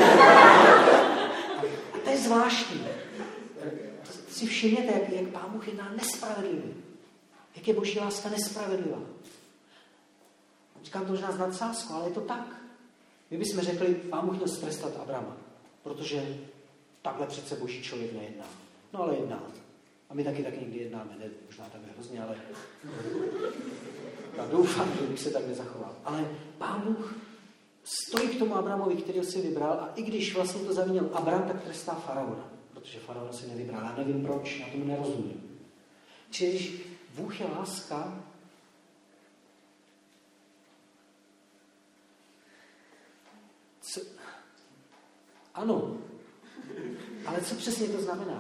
A to je zvláštní. Si všimněte, jak, jak Pán Bůh jedná nespravedlivě. Jak je boží láska nespravedlivá. Říkám to možná s nadsázkou, ale je to tak. My bychom řekli, Pán Bůh měl strestat Abrama, protože takhle přece boží člověk nejedná. No ale jedná. A my taky tak někdy jednáme, ne, možná takhle hrozně, ale já doufám, že bych se tak nezachoval. Ale Pán Bůh stojí k tomu Abramovi, který si vybral, a i když vlastně to zavinil Abram, tak trestá faraona, protože faraona si nevybral. Já nevím proč, já tomu nerozumím. Čili když Bůh je láska, co? Ano, ale co přesně to znamená?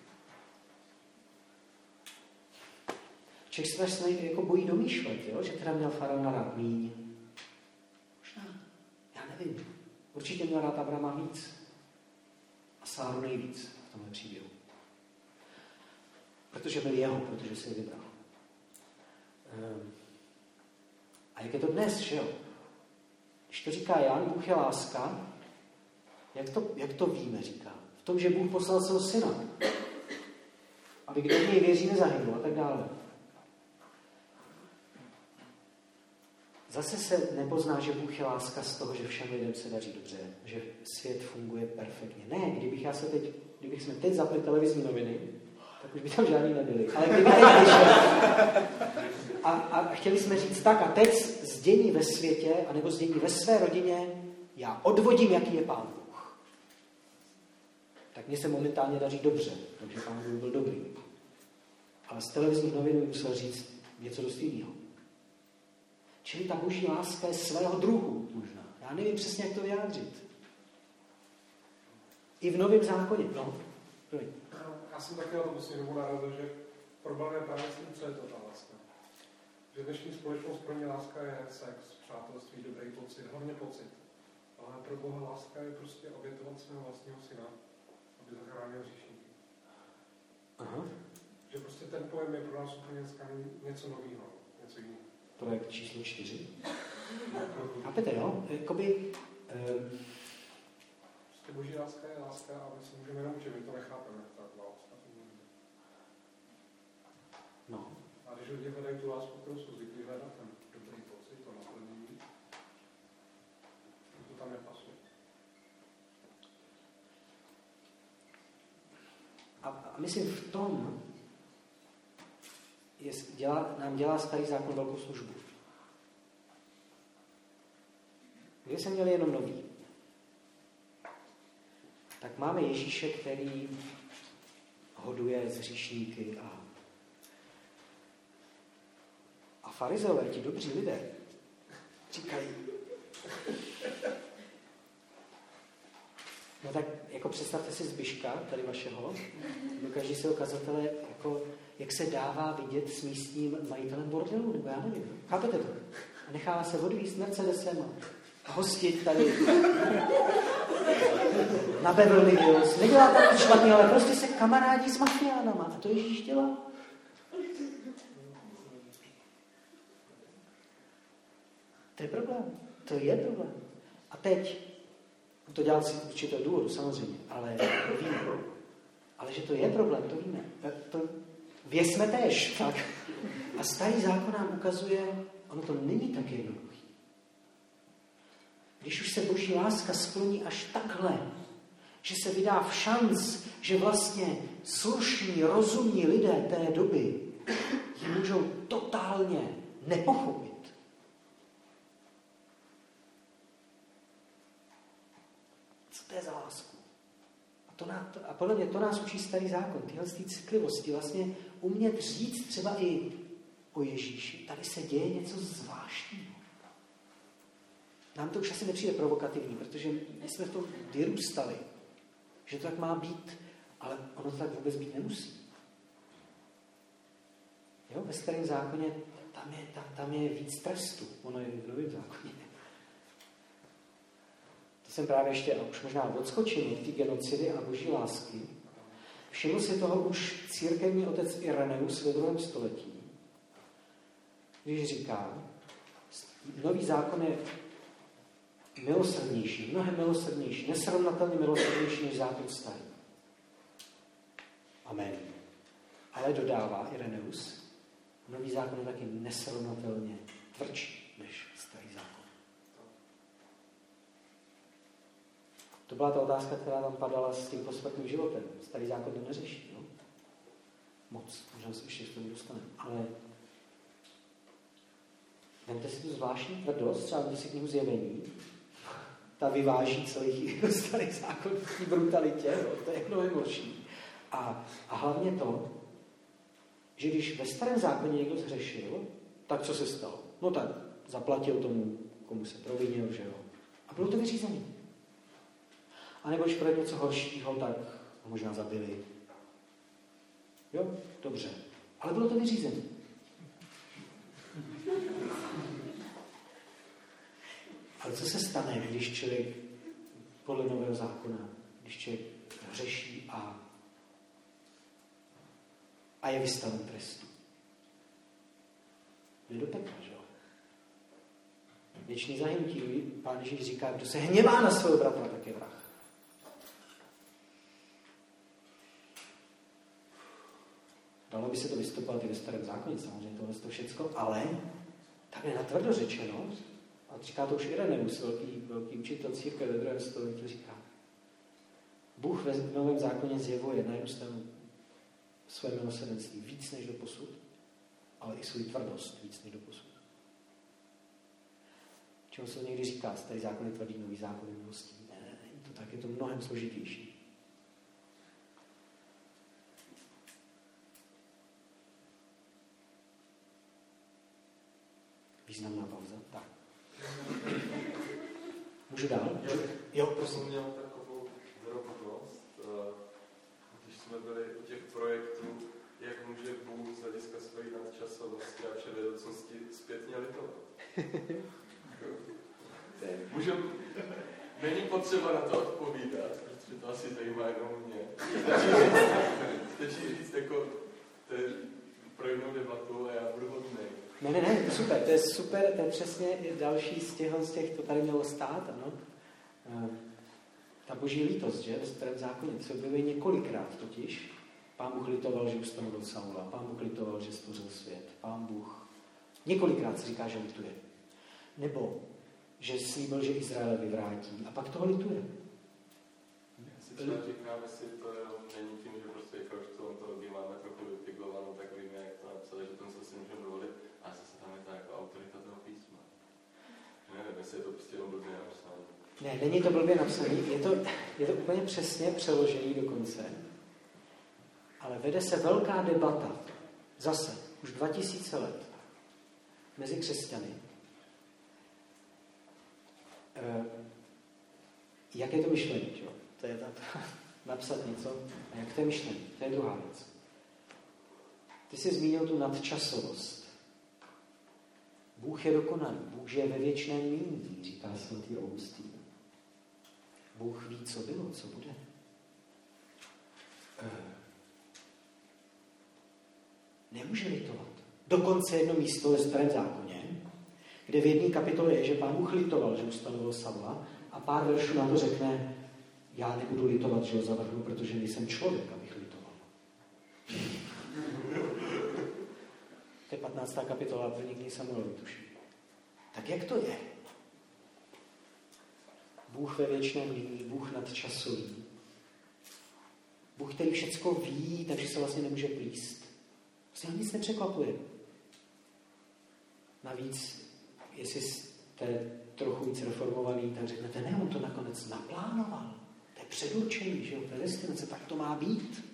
Člověk se tady se jako bojí domýšlet, jo? Že teda měl faraona rád míň. Možná, já nevím. Určitě měl rád Abrama víc. A Sáru nejvíc v tomhle příběhu. Protože byl jeho, protože si je vybral. Um, a jak je to dnes, že jo? Když to říká Jan, Bůh je láska, jak to, jak to víme, říká? V tom, že Bůh poslal svého syna. Aby kdo v něj věří, nezahynul a tak dále. Zase se nepozná, že Bůh je láska z toho, že všem lidem se daří dobře, že svět funguje perfektně. Ne, kdybych já se teď, kdybych jsme teď zapli televizní noviny, tak už by tam žádný nebyli. Ale kdyby teď vyšel a, a chtěli jsme říct tak, a teď z dění ve světě, anebo z dění ve své rodině, já odvodím, jaký je Pán Bůh. Tak mně se momentálně daří dobře, takže Pán Bůh byl dobrý. Ale z televizních novin by musel říct něco dost jiného. Čili ta boží láska je svého druhu možná. Já nevím přesně, jak to vyjádřit. I v Novém zákoně. No, promiň. Já jsem taky na to poslední dobu narazil, že problém je právě s tím, co je to ta láska. Že dnešní společnost pro mě láska je sex, přátelství, dobrý pocit, hlavně pocit. Ale pro Boha láska je prostě obětovat svého vlastního syna, aby zachránil hříšníky. Aha. Že prostě ten pojem je pro nás úplně něco nového, něco jiného. Projekt číslo čtyři. Chápete, jo? Jakoby... Um... Prostě boží láska je láska a my se můžeme naučit, my to nechápeme, ta láska. No. A když lidi hledají tu lásku, kterou jsou zvyklí hledat, ten dobrý pocit, to naplnění, to tam nepasuje. A, a myslím, v tom je, dělá, nám dělá starý zákon velkou službu. Když jsme měli jenom nový, tak máme Ježíše, který hoduje z hříšníky a, a farizeové, ti dobří lidé, říkají, no tak jako představte si Zbyška, tady vašeho, dokáží se ukazatele, jako, jak se dává vidět s místním majitelem bordelu, nebo já nevím, chápete to? A nechává se odvízt Mercedesem hostit tady na Beverly Hills. Nedělá tak špatný, ale prostě se kamarádí s mafiánama. A to Ježíš dělá. To je problém. To je problém. A teď, to dělá si určitého důvodu, samozřejmě, ale to víme. Ale že to je problém, to víme. To věřme též. Tak. A starý zákon nám ukazuje, ono to není tak jednoduché. Když už se boží láska skloní až takhle, že se vydá v šanc, že vlastně slušní, rozumní lidé té doby ji můžou totálně nepochopit. Co to je za lásku? A, to ná, a podle mě to nás učí starý zákon. Tyhle z té citlivosti vlastně umět říct třeba i o Ježíši. Tady se děje něco zvláštního. Nám to už asi nepřijde provokativní, protože my jsme v tom vyrůstali, že to tak má být, ale ono to tak vůbec být nemusí. Jo, ve starém zákoně tam je, tam, tam je víc trestu, ono je v novém zákoně. To jsem právě ještě, a už možná odskočil od té genocidy a boží lásky. Všiml si toho už církevní otec Ireneus ve druhém století, když říká, nový zákon je milosrdnější, mnohem milosrdnější, nesrovnatelně milosrdnější než zákon starý. Amen. Ale dodává Ireneus, nový zákon je taky nesrovnatelně tvrdší než starý zákon. To byla ta otázka, která tam padala s tím posmrtným životem. Starý zákon to neřeší, no? Moc, možná se ještě k tomu dostaneme. Ale vemte si tu zvláštní tvrdost, třeba vemte si knihu Zjevení, ta vyváží celý starý zákon v té brutalitě, no? To je mnohem horší. A, a hlavně to, že když ve starém zákoně někdo zhřešil, tak co se stalo? No tak zaplatil tomu, komu se provinil, že jo. A bylo to vyřízené. A nebo když projde něco horšího, tak ho možná zabili. Jo, dobře. Ale bylo to vyřízené. Ale co se stane, když člověk podle nového zákona, když člověk hřeší a, a je vystaven trestu? Jde do pekla, že jo? Věčný zahynutí. Pán Ježíš říká, kdo se hněvá na svého bratra, tak je vrah. Dalo by se to vystupovat i ve starém zákoně, samozřejmě tohle to všecko, ale takhle natvrdo řečeno, a říká to už Ireneus, velký, velký učitel církve ve druhém století, říká, Bůh ve novém zákoně zjevuje na jednu stranu své milosrdenství víc než do posud, ale i svou tvrdost víc než do posud. Čemu se to někdy říká, starý zákon je tvrdý, nový zákon je milostí. Ne, ne, ne, to tak je to mnohem složitější. Významná pauza. Tak. Můžu dál? Můžu? Jo, prosím. Já jsem měl takovou drobnost, když jsme byli u těch projektů, jak může Bůh z hlediska svojí nadčasovosti a vševědocnosti zpětně litovat. Můžem, není potřeba na to odpovídat, protože to asi zajímá jenom mě. Stačí říct, jako, to je projemnou debatu a já budu hodnej. Ne, ne, ne, super, to je super, to je přesně další z těch, z těch to tady mělo stát, ano. Ta boží lítost, že, ve starém zákoně, co bylo několikrát totiž. Pán Bůh litoval, že ustanovil Saula, Pán Bůh litoval, že stvořil svět, Pán Bůh několikrát se říká, že lituje. Nebo, že slíbil, že Izrael vyvrátí a pak toho lituje. Já si třeba říkám, jestli to není tím, že prostě jako už to, to máme trochu vypigovanou, tak víme, jak to napsali, že ten se si můžeme dovolit, a zase tam je ta jako autorita toho písma. Nevím, jestli je to prostě blbě napsané. Ne, není to blbě napsané, je to, je to úplně přesně přeložený dokonce, ale vede se velká debata, zase, už dva tisíce let, mezi křesťany. E, jak je to myšlení, že? To je tato, napsat něco, a jak to je myšlení, to je druhá věc. Ty jsi zmínil tu nadčasovost. Bůh je dokonalý, Bůh žije ve věčném mínění, říká svatý Augustín. Bůh ví, co bylo, co bude. Nemůže litovat. Dokonce jedno místo ve Starém zákoně, kde v jedné kapitole je, že Pán Bůh litoval, že ustanovil Saula, a pár veršů na to řekne, já nebudu litovat, že ho zavrhnu, protože nejsem člověk, abych litoval. To je patnáctá kapitola první knihy Samuelovi, tuším. Tak jak to je? Bůh ve věčném mínění, Bůh nadčasový. Bůh, který všecko ví, takže se vlastně nemůže plíst. Se nic nepřekvapuje. Navíc, jestli jste trochu víc reformovaný, tak řeknete, ne, on to nakonec naplánoval. To je předurčení, že jo, predestinace, tak to má být.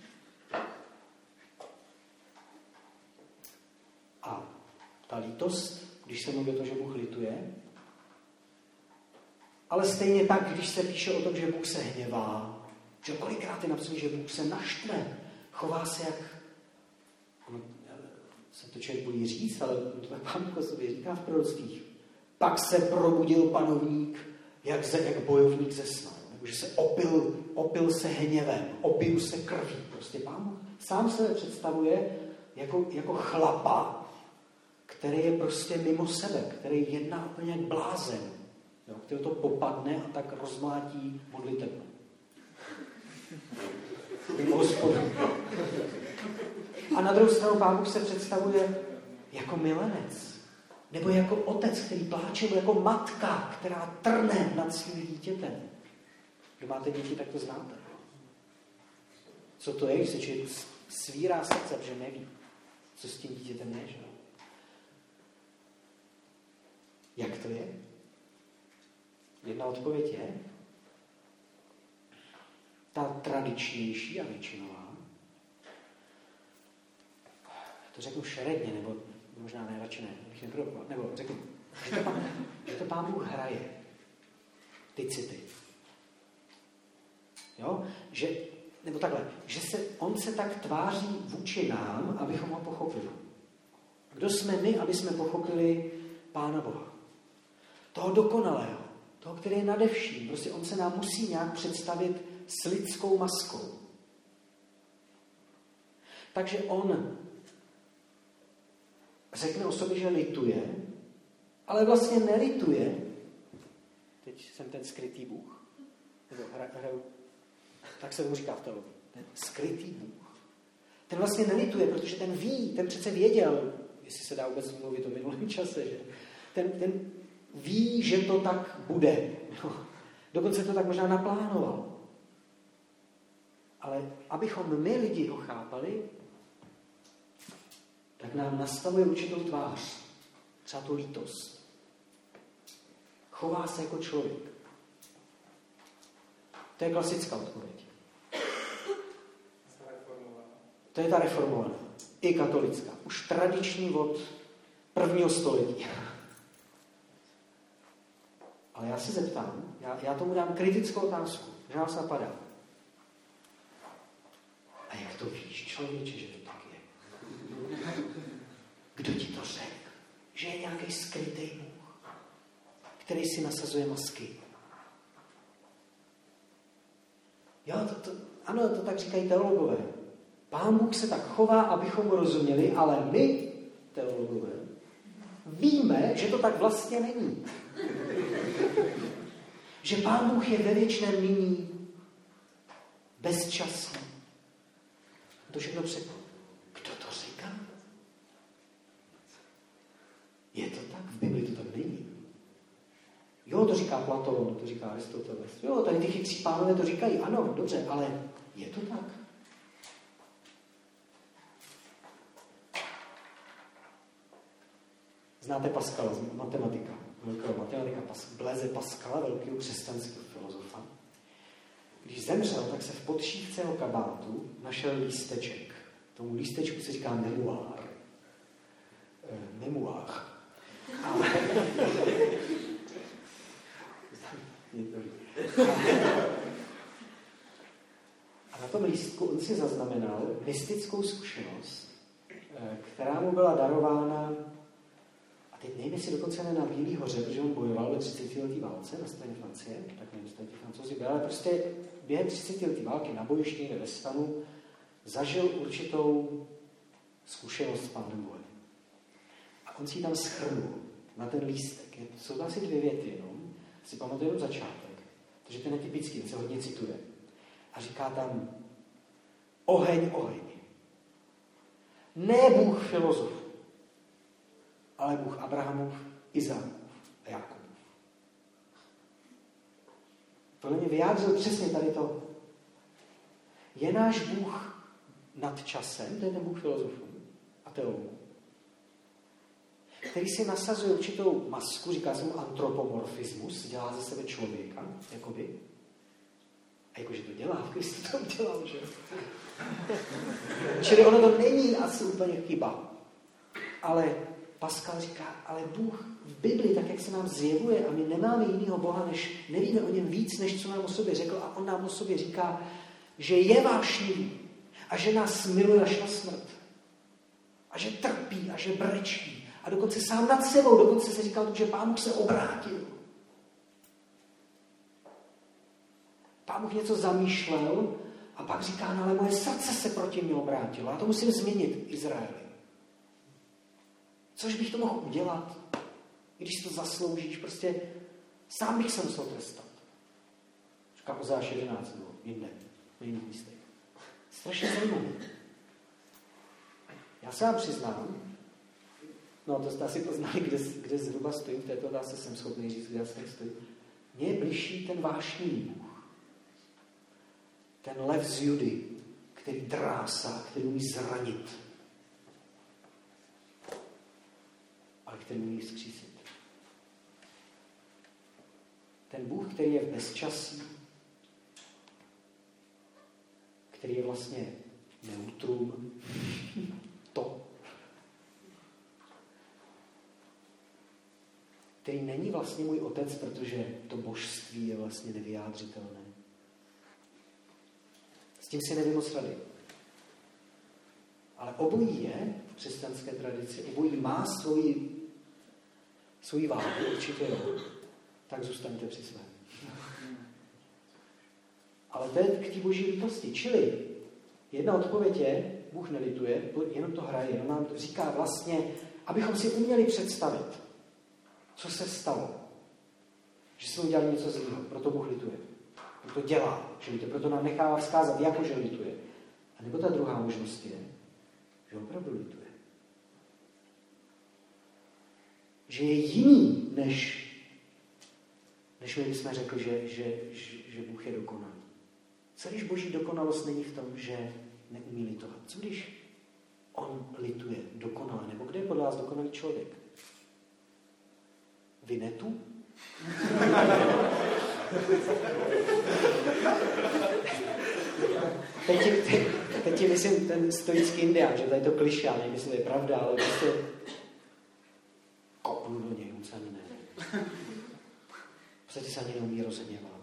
A ta lítost, když se mluví o tom, že Bůh lituje, ale stejně tak, když se píše o tom, že Bůh se hněvá, že kolikrát je napsané, že Bůh se naštve, chová se jak, no, se to člověk bojí říct, ale to tak Pán Bůh o sobě říká v proroctvích. Pak se probudil panovník, jak, ze, jak bojovník ze sna. Nebo že se opil, opil se hněvem, opil se krví. Prostě Pán Bůh sám se představuje jako, jako chlapa, který je prostě mimo sebe, který jedná úplně jak blázen, jo, který to popadne a tak rozmlátí modlitebnu. A na druhou stranu Pán Bůh se představuje jako milenec, nebo jako otec, který pláče, nebo jako matka, která trne nad svým dítětem. Kdo máte děti, tak to znáte. Co to je, když se člověk svírá srdce, protože neví, co s tím dítětem je, že? Jak to je? Jedna odpověď je ta tradičnější a většinová. To řeknu šeredně, nebo možná ne, radši ne, bych nepropoval, nebo řeknu, že to, pán, že to Pán Bůh hraje. Ty city. Jo? Že, nebo takhle, že se, on se tak tváří vůči nám, abychom ho pochopili. Kdo jsme my, aby jsme pochopili Pána Boha? Toho dokonalého, toho, který je nade vším. Prostě on se nám musí nějak představit s lidskou maskou. Takže on řekne o sobě, že lituje, ale vlastně nelituje. Teď jsem ten skrytý Bůh. Nebo hra, hraju. Tak se tomu říká v teologii. Ten skrytý Bůh. Ten vlastně nelituje, protože ten ví, ten přece věděl, jestli se dá vůbec mluvit o minulém čase, že ten, ten ví, že to tak bude. No. Dokonce to tak možná naplánoval. Ale abychom my lidi ho chápali, tak nám nastavuje určitou tvář. Třeba tu lítost. Chová se jako člověk. To je klasická odpověď. To je ta reformovaná. I katolická. Už tradiční od prvního století. Ale já se zeptám, já, já tomu dám kritickou otázku, že nás napadá. A jak to víš, člověče, že to tak je? Kdo ti to řekl? Že je nějaký skrytý Bůh, který si nasazuje masky. Jo, to, to, ano, to tak říkají teologové. Pán Bůh se tak chová, abychom mu rozuměli, ale my, teologové, víme, že to tak vlastně není. Že Pán Bůh je ve věčném nyní, bezčasný. To všechno překvapí. Kdo to říká? Je to tak? V Bibli to tak není. Jo, to říká Platon, to říká Aristoteles. Jo, tady ty chytří pánové to říkají. Ano, dobře, ale je to tak? Znáte Pascala, matematika. Velkého matematika, Blaise Pascala, velkého křesťanského filozofa. Když zemřel, tak se v podšívce jeho kabátu našel lísteček. Tomu lístečku se říká memoár. E, memoár. A... A na tom lístku on si zaznamenal mystickou zkušenost, která mu byla darována, a teď nevím, jestli dokonce ne na Bílý hoře, protože on bojoval ve třicetileté válce na straně Francie, tak nevím, jestli ti Francouzi byli, ale prostě během třicetileté války na bojišti ve stanu zažil určitou zkušenost s Pánem Bohem. A on si ji tam shrnul na ten lístek. Jsou to asi dvě věty jenom, si pamatuju jenom začátek, takže ten je typický, ten se hodně cituje. A říká tam oheň, oheň. Ne Bůh filozofů, ale Bůh Abrahamův, Izákův a Jákobův. Podle mě vyjádřil přesně tady to. Je náš Bůh nad časem, to je ten Bůh filozofů a teologů, který si nasazuje určitou masku, říká se mu antropomorfismus, dělá ze sebe člověka, jakoby. A jakože to dělá, v Kristu to udělal, že? Čili ono to není asi úplně chyba. Ale Pascal říká, ale Bůh v Bibli, tak jak se nám zjevuje, a my nemáme jinýho Boha, než nevíme o něm víc, než co nám o sobě řekl, a on nám o sobě říká, že je vášnivý a že nás miluje až na smrt. A že trpí a že brečí. A dokonce sám nad sebou, dokonce se říká, že Pán Bůh se obrátil. Pán Bůh něco zamýšlel a pak říká, no ale moje srdce se proti mě obrátilo. Já to musím změnit Izraeli. Což bych to mohl udělat, když si to zasloužíš, prostě sám bych se musel trestat. Říká Ozáš jedenáct, nebo jinde, na jiných místech. Strašně zajímavé. Já se vám přiznám, no to jste asi poznali, kde, kde zhruba stojím, v této otázce jsem schopný říct, kde já jsem stojím. Mně je bližší ten vášnivý Bůh. Ten lev z Judy, který drásá, který umí zranit, ale který umí vzkřísit. Ten Bůh, který je v bezčasí, který je vlastně neutrum, to, který není vlastně můj otec, protože to božství je vlastně nevyjádřitelné. S tím si nevím moc rady. Ale obojí je v křesťanské tradici, obojí má svoji, svoji váhu, určitě jo. Tak zůstaňte při svém. Ale to je k té boží lítosti. Čili jedna odpověď je, Bůh nelituje, jenom to hraje, jenom nám to říká vlastně, abychom si uměli představit, co se stalo. Že jsme udělali něco zlého, proto Bůh lituje. Proto dělá, že lituje, proto nám nechává vzkázat, jako že lituje. A nebo ta druhá možnost je, že opravdu lituje. Že je jiný, než, než my bychom řekli, že, že, že, že Bůh je dokonalý. Co když boží dokonalost není v tom, že neumí litovat? Co když on lituje dokonale? Nebo kde je podle vás dokonalý člověk? Vinetu? teď, ti, teď, teď ti myslím ten stoický indián, že tady to klišé, já nevím, jestli to je pravda, ale prostě kopnu do něj, on se ani ne. V podstatě se ani neumí rozhněvat.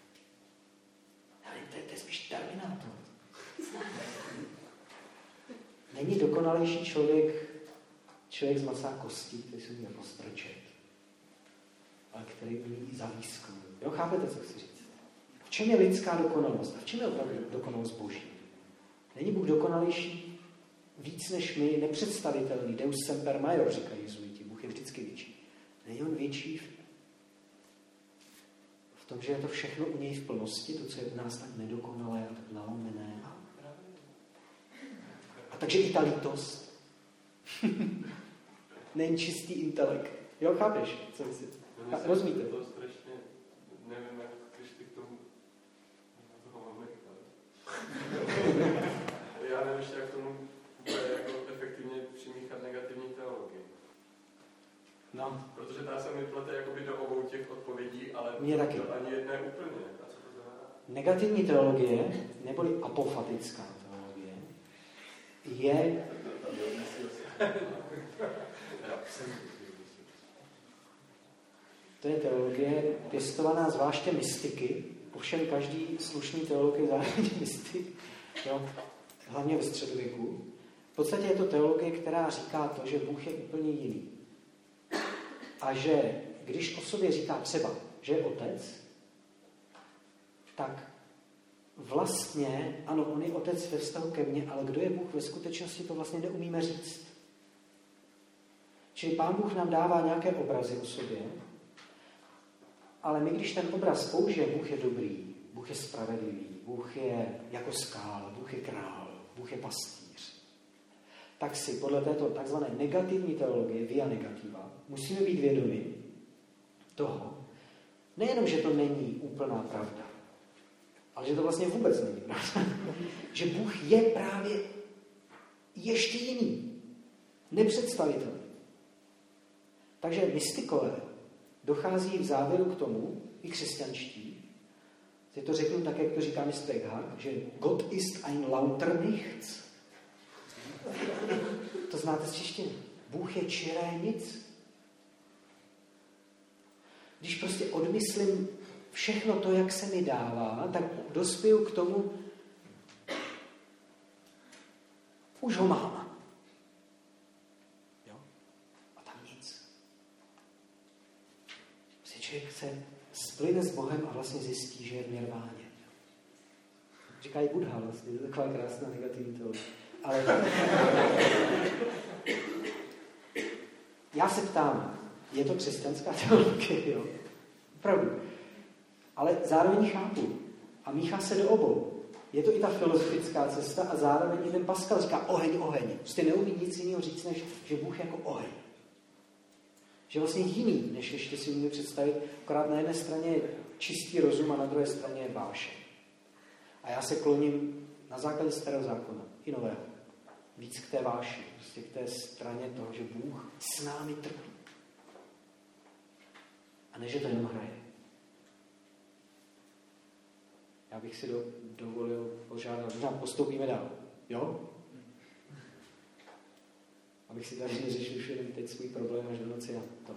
To je, to je spíš Terminátor. Není dokonalejší člověk člověk z masa a kostí, který se umí jako strčet, ale který umí i zavísknout. Jo, chápete, co chci říct? V čem je lidská dokonalost? A v čem je opravdu dokonalost boží? Není Bůh dokonalejší víc než my, nepředstavitelný, Deus semper maior, říkají jezuiti. Bůh je vždycky větší. Není on větší v, v tom, že je to všechno u něj v plnosti, to, co je u nás tak nedokonalé a tak nalomené. A, a takže i ta lítost. Není čistý intelekt. Jo, chápeš, co myslím? Rozumíte? To strašně, nevím, jak když ty k tomu toho mám nechat. Já nevím ještě, jak k tomu jako efektivně přimíchat negativní teologii. No. Protože ta se mi plete jakoby do obou těch odpovědí, ale Mně taky. to ani jedné úplně. A co to znamená? Negativní teologie, neboli apofatická teologie, je... To je teologie pěstovaná zvláště mystiky, ovšem každý slušný teolog je zároveň mystik, jo? Hlavně ve středověku. V podstatě je to teologie, která říká to, že Bůh je úplně jiný. A že když o sobě říká třeba, že je otec, tak vlastně, ano, on je otec ve vztahu ke mně, ale kdo je Bůh ve skutečnosti, to vlastně neumíme říct. Čili Pán Bůh nám dává nějaké obrazy o sobě, ale my, když ten obraz použijeme, Bůh je dobrý, Bůh je spravedlivý, Bůh je jako skála, Bůh je král, Bůh je pastýř, tak si podle této takzvané negativní teologie, via negativa, musíme být vědomi toho, nejenom, že to není úplná pravda, ale že to vlastně vůbec není pravda. Že Bůh je právě ještě jiný, nepředstavitelný. Takže mystikové dochází v závěru k tomu, i křesťanští, si to řeknu tak, jak to říká mistr Eckhart, že Gott ist ein lauter nichts. To znáte z češtiny. Bůh je čiré nic. Když prostě odmyslím všechno to, jak se mi dává, tak dospěju k tomu, už ho mám. Jo? A tam nic. Prostě člověk se splyne s Bohem a vlastně zjistí, že je v nirváně. Říká i Buddha vlastně, to je taková krásná negativní teorie. Ale já se ptám, je to křesťanská teologie, jo? Opravdu. Ale zároveň chápu. A míchá se do obou. Je to i ta filozofická cesta a zároveň i ten Pascal říká oheň, oheň. Prostě neumí nic jiného říct, než že Bůh jako oheň. Že vlastně jiný, než ještě si umíme představit, akorát na jedné straně je čistý rozum a na druhé straně je vášeň. A já se kloním na základě starého zákona i nového. Víc k té váši, prostě k té straně toho, že Bůh s námi trpí. A ne, že to jenom hraje. Já bych si do, dovolil požádat, možná postoupíme dál. Jo? Abych si tady neřešil už jenom teď svůj problém až do noci na to.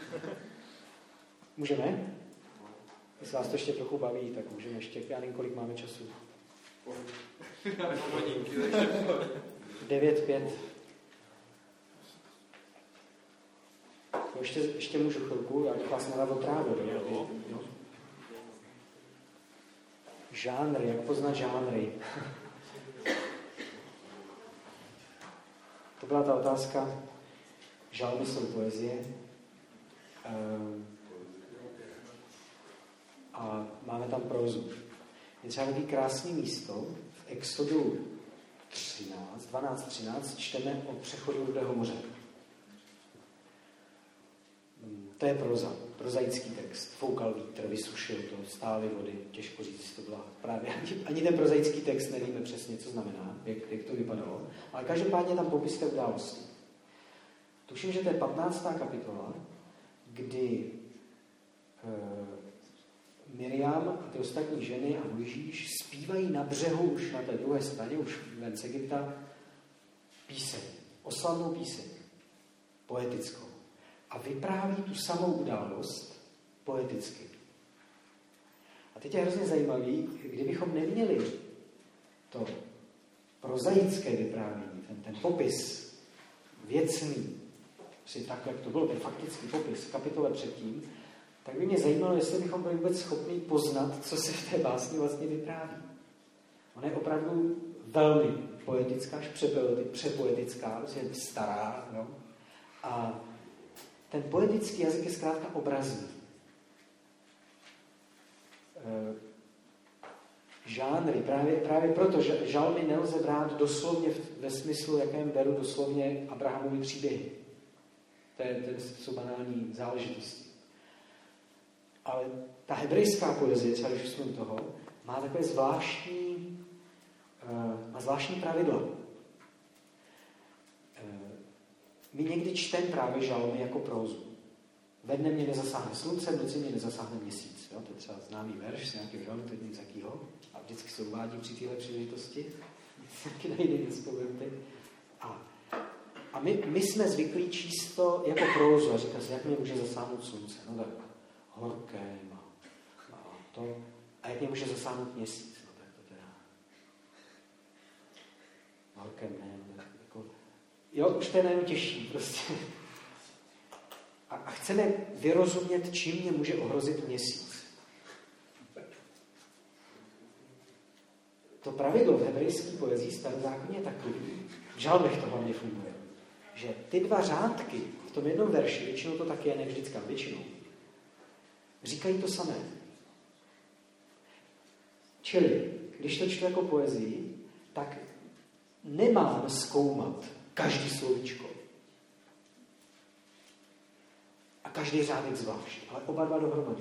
Můžeme? Jestli vás to ještě trochu baví, tak můžeme ještě. Já nevím, kolik máme času. Devět, pět. Ještě, ještě můžu chvilku, já bych vás nedal otrávil. Jo? Jo? Žánry, jak poznat žánry? To byla ta otázka. Žalmy jsou poezie. Ehm, a máme tam prózu. Je třeba takový krásný místo v Exodu třináct, dvanáct třináct čteme o přechodu Rudého moře. To je proza, prozaický text. Foukal vítr, vysušil to, stály vody, těžko říct, to byla právě ani, ani ten prozaický text nevíme přesně, co znamená, jak, jak to vypadalo, ale každopádně tam popis té události. Tuším, že to je patnáctá kapitola, kdy e, Miriam a ty ostatní ženy a Mojžíš zpívají na břehu už na té druhé straně, už ven z Egypta, píseň, oslavnou píseň, poetickou. A vypráví tu samou událost poeticky. A teď je hrozně zajímavý, kdybychom neměli to prozaické vyprávění, ten, ten popis věcný, tak, jak to bylo, ten faktický popis v kapitole předtím, tak by mě zajímalo, jestli bychom byli vůbec schopni poznat, co se v té básni vlastně vypráví. Ona je opravdu velmi poetická, až přepoetická, prostě stará, no? A ten poetický jazyk je zkrátka obrazný. E, žánry, právě, právě proto, že žalmy nelze brát doslovně v, ve smyslu, jakém beru doslovně Abrahamovi příběhy. To, je, to jsou banální záležitosti. Ale ta hebrejská poezie, třeba když jsme toho, má takové zvláštní, e, má zvláštní pravidla. My někdy čteme právě žalmy jako prózu. Ve dne mě nezasáhne slunce, v noci mě nezasáhne měsíc. Jo? To je třeba známý verš, nějaký žalm, teď nic jakýho. A vždycky se uvádí při téhle příležitosti. Taky najde nespomenutý. A, a my, my jsme zvyklí číst to jako prózu a říká se, jak mě může zasáhnout slunce. No tak horké a, a to. A jak mě může zasáhnout měsíc. No tak to teda horké ne, jako jo, už to je najednou těžší prostě. A, a chceme vyrozumět, čím mě může ohrozit měsíc. To pravidlo v hebrejské poezii starozákonně je takový, v žalmech to hlavně funguje, že ty dva řádky v tom jednom verši, většinou to tak je, ne vždycky, většinou, říkají to samé. Čili, když to čtu jako poezii, tak nemám zkoumat každý slovíčko. A každý řádek zvlášť, ale oba dva dohromady.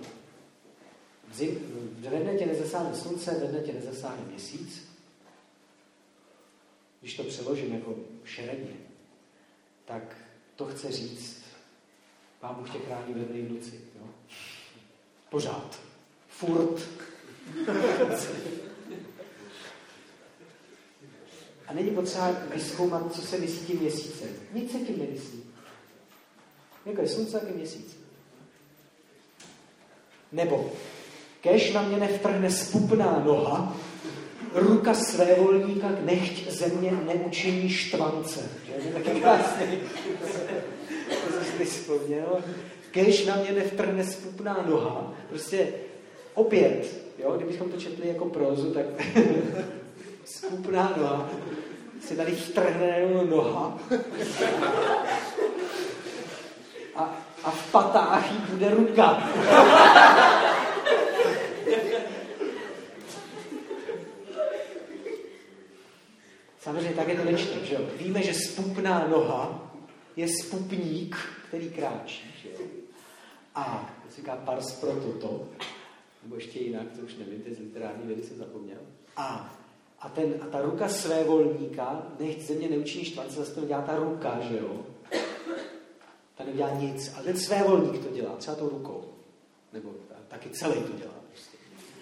Ve dne tě nezasáhne slunce, ve dne tě nezasáhne měsíc. Když to přeložím jako šeredně, tak to chce říct, Pán Bůh tě chrání ve dne i v noci. Jo? Pořád. Furt. A není potřeba vyzkoumat, co se myslí tím měsícem. Nic se tím nemyslí. Jako je slunce, jak je měsíc. Nebo kéž na mě nevtrhne spupná noha, ruka svévolníka nechť země neučiní štvance. Že je taky krásný. To jsi vzpomněl. Kéž na mě nevtrhne spupná noha. Prostě opět, jo, kdybychom to četli jako prózu, tak spupná noha. Se tady vtrhne jenom noha. A, a v patách jí bude ruka. Samozřejmě také to nečteme, že jo? Víme, že spupná noha je spupník, který kráčí, že jo? A to se říká pars pro toto, nebo ještě jinak, to už nevím, to je z literární vědy, jsem zapomněl. A, a, ten, a ta ruka svévolníka, nechť země neučiní štvance, zase to dělá ta ruka, že jo? Ta nedělá nic, ale ten svévolník to dělá, třeba tou rukou. Nebo taky celý to dělá. Prostě.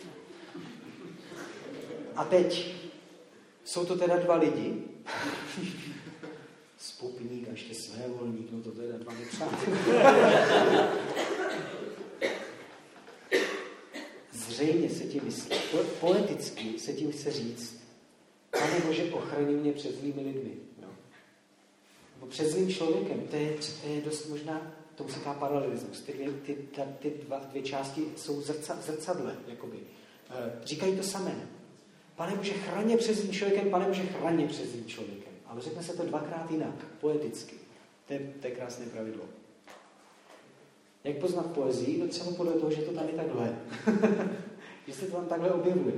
A teď jsou to teda dva lidi. Spupník a ještě svévolník, no to teda dva nepřátelé. Zřejmě se tím myslí, poeticky se tím chce říct, Pane Bože, ochrani mě před zlými lidmi. No. Nebo před zlým člověkem, to je, to je dost možná, to se říká paralelismus. Ty, dvě, ty, ta, ty dva, dvě části jsou zrca, zrcadle, jakoby. E, říkají to samé. Pane Bože, chraň před zlým člověkem, Pane Bože, chraň před zlým člověkem. Ale řekne se to dvakrát jinak, poeticky. To je, to je krásné pravidlo. Jak poznat poezii? No třeba podle toho, že to tam je takhle. Že se to tam takhle objevuje.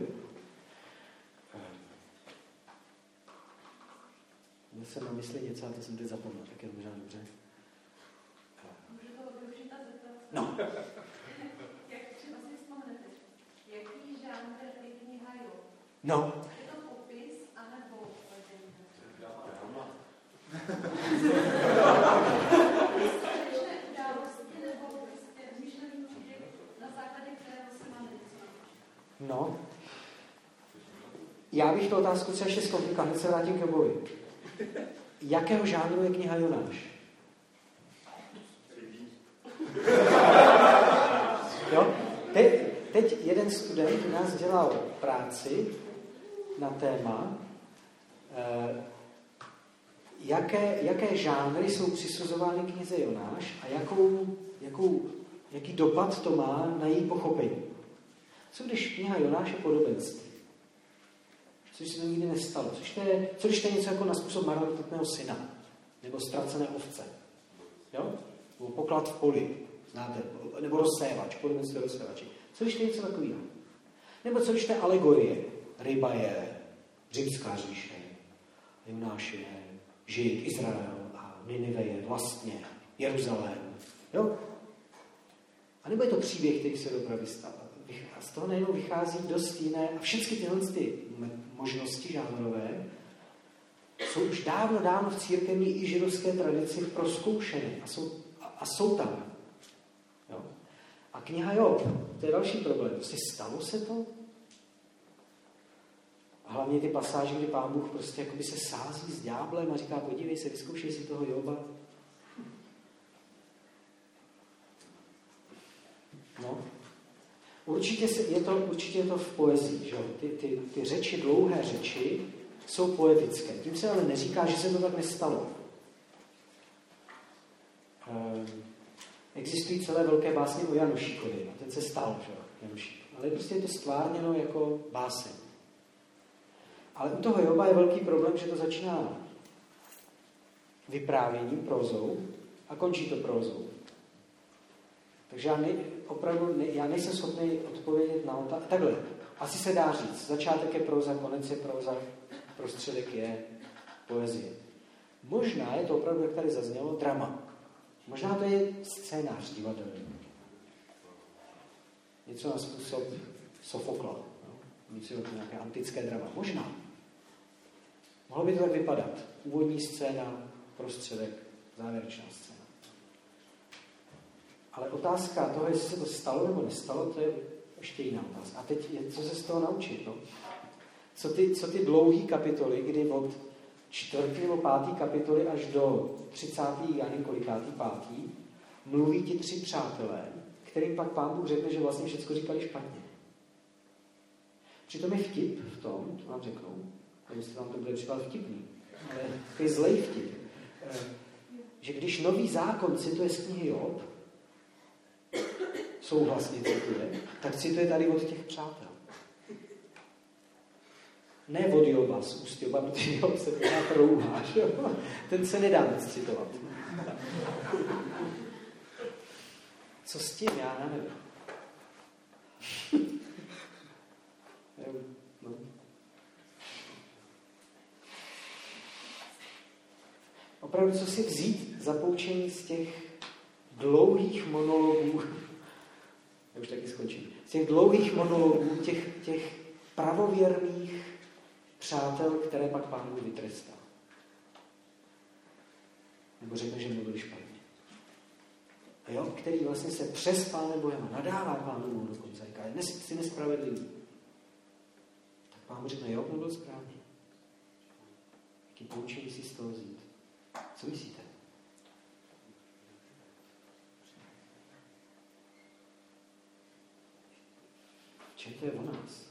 Měl jsem na mysli něco, a to jsem teď zapomněl, tak je to možná dobře. Můžu to využít a zeptat? No. Jak třeba si vzpomenete, jaký žánr je kniha Jo? No. Je to popis, anebo drama? Skutečné události, nebo prostě myšlený příběh, na základě kterého se máme něco. No. Já bych tu otázku třeba ještě zkomplikoval, hned se vrátím k boji. Jakého žánru je kniha Jonáš? Jo? Teď, teď jeden student u nás dělal práci na téma, eh, jaké, jaké žánry jsou přisuzovány knize Jonáš a jakou, jakou, jaký dopad to má na její pochopení. Co když kniha Jonáš je podobenství? Což se to nikdy nestalo. Což to je, co když to je něco jako na způsob marnotratného syna? Nebo ztracené ovce? Jo? Nebo poklad v poli. Znáte? Nebo rozsévač. Podobenství rozsévači. Co když to je něco takového? Nebo co když to je alegorie? Ryba je, římská říše, Jonáš je, Žid, Izrael a Ninive je vlastně Jeruzalém. Jo? A nebo je to příběh, který se dopravy stal. A z toho najednou vychází dost jiné. A všechny tyhle ty možnosti žánrové jsou už dávno, dávno v církevní i židovské tradici prozkoušeny. A jsou, a, a jsou tam. Jo? A kniha Job, to je další problém. Prostě stalo se to? A hlavně ty pasáže, kdy Pán Bůh prostě jakoby se sází s ďáblem a říká, podívej se, vyzkoušej si toho Joba. No. Určitě je to, určitě je to v poezii. Že? Ty, ty, ty řeči, dlouhé řeči, jsou poetické. Tím se ale neříká, že se to tak nestalo. existují celé velké básně o Janušíkovi. A ten se stal, že Janušík. Ale prostě je to stvárněno jako báseň. Ale u toho Joba je velký problém, že to začíná vyprávěním, prózou a končí to prózou. Takže já, ne, opravdu ne, já nejsem schopný odpovědět na otázku. Takhle, asi se dá říct. Začátek je próza, konec je próza, prostředek je poezie. Možná je to opravdu, jak tady zaznělo, drama. Možná to je scénář divadelní. Něco na způsob Sofokla. No? Něco jako nějaké antické drama. Možná. Mohlo by to tak vypadat. Úvodní scéna, prostředek, závěrečná scéna. Ale otázka toho, jestli se to stalo nebo nestalo, to je ještě jiná otázka. A teď je, co se z toho naučit? No? Co ty, co ty dlouhé kapitoly, kdy od čtvrtý nebo pátý kapitoly až do třicátý a několikátý pátý mluví ti tři přátelé, kterým pak Pán Bůh řekne, že vlastně všechno říkali špatně. Přitom je vtip v tom, to vám řeknou, a jestli vám to bude připadat vtipný, ale to je zlej vtip, že když Nový zákon cituje z knihy Job, souhlasně cituje, tak cituje tady od těch přátel. Ne od Joba, z úst Joba, protože Job se pořád rouhá, že jo? Ten se nedá moc citovat. Co s tím? Já nevím. no. Opravdu, co si vzít za poučení z těch dlouhých monologů, já už taky skončím, z těch dlouhých monologů, těch, těch pravověrných přátel, které pak Pán Bůh vytrestá. Nebo řekne, že mluvili špatně. Jo? Který vlastně se přes Pánem Bohem nadává Pánu Bohu dokonce. Říká, jsi nespravedlivý. Tak Pán Bůh řekne, jo, mluvil správně. Jaký poučení si z toho vzít? Co myslíte? Čem to je o nás?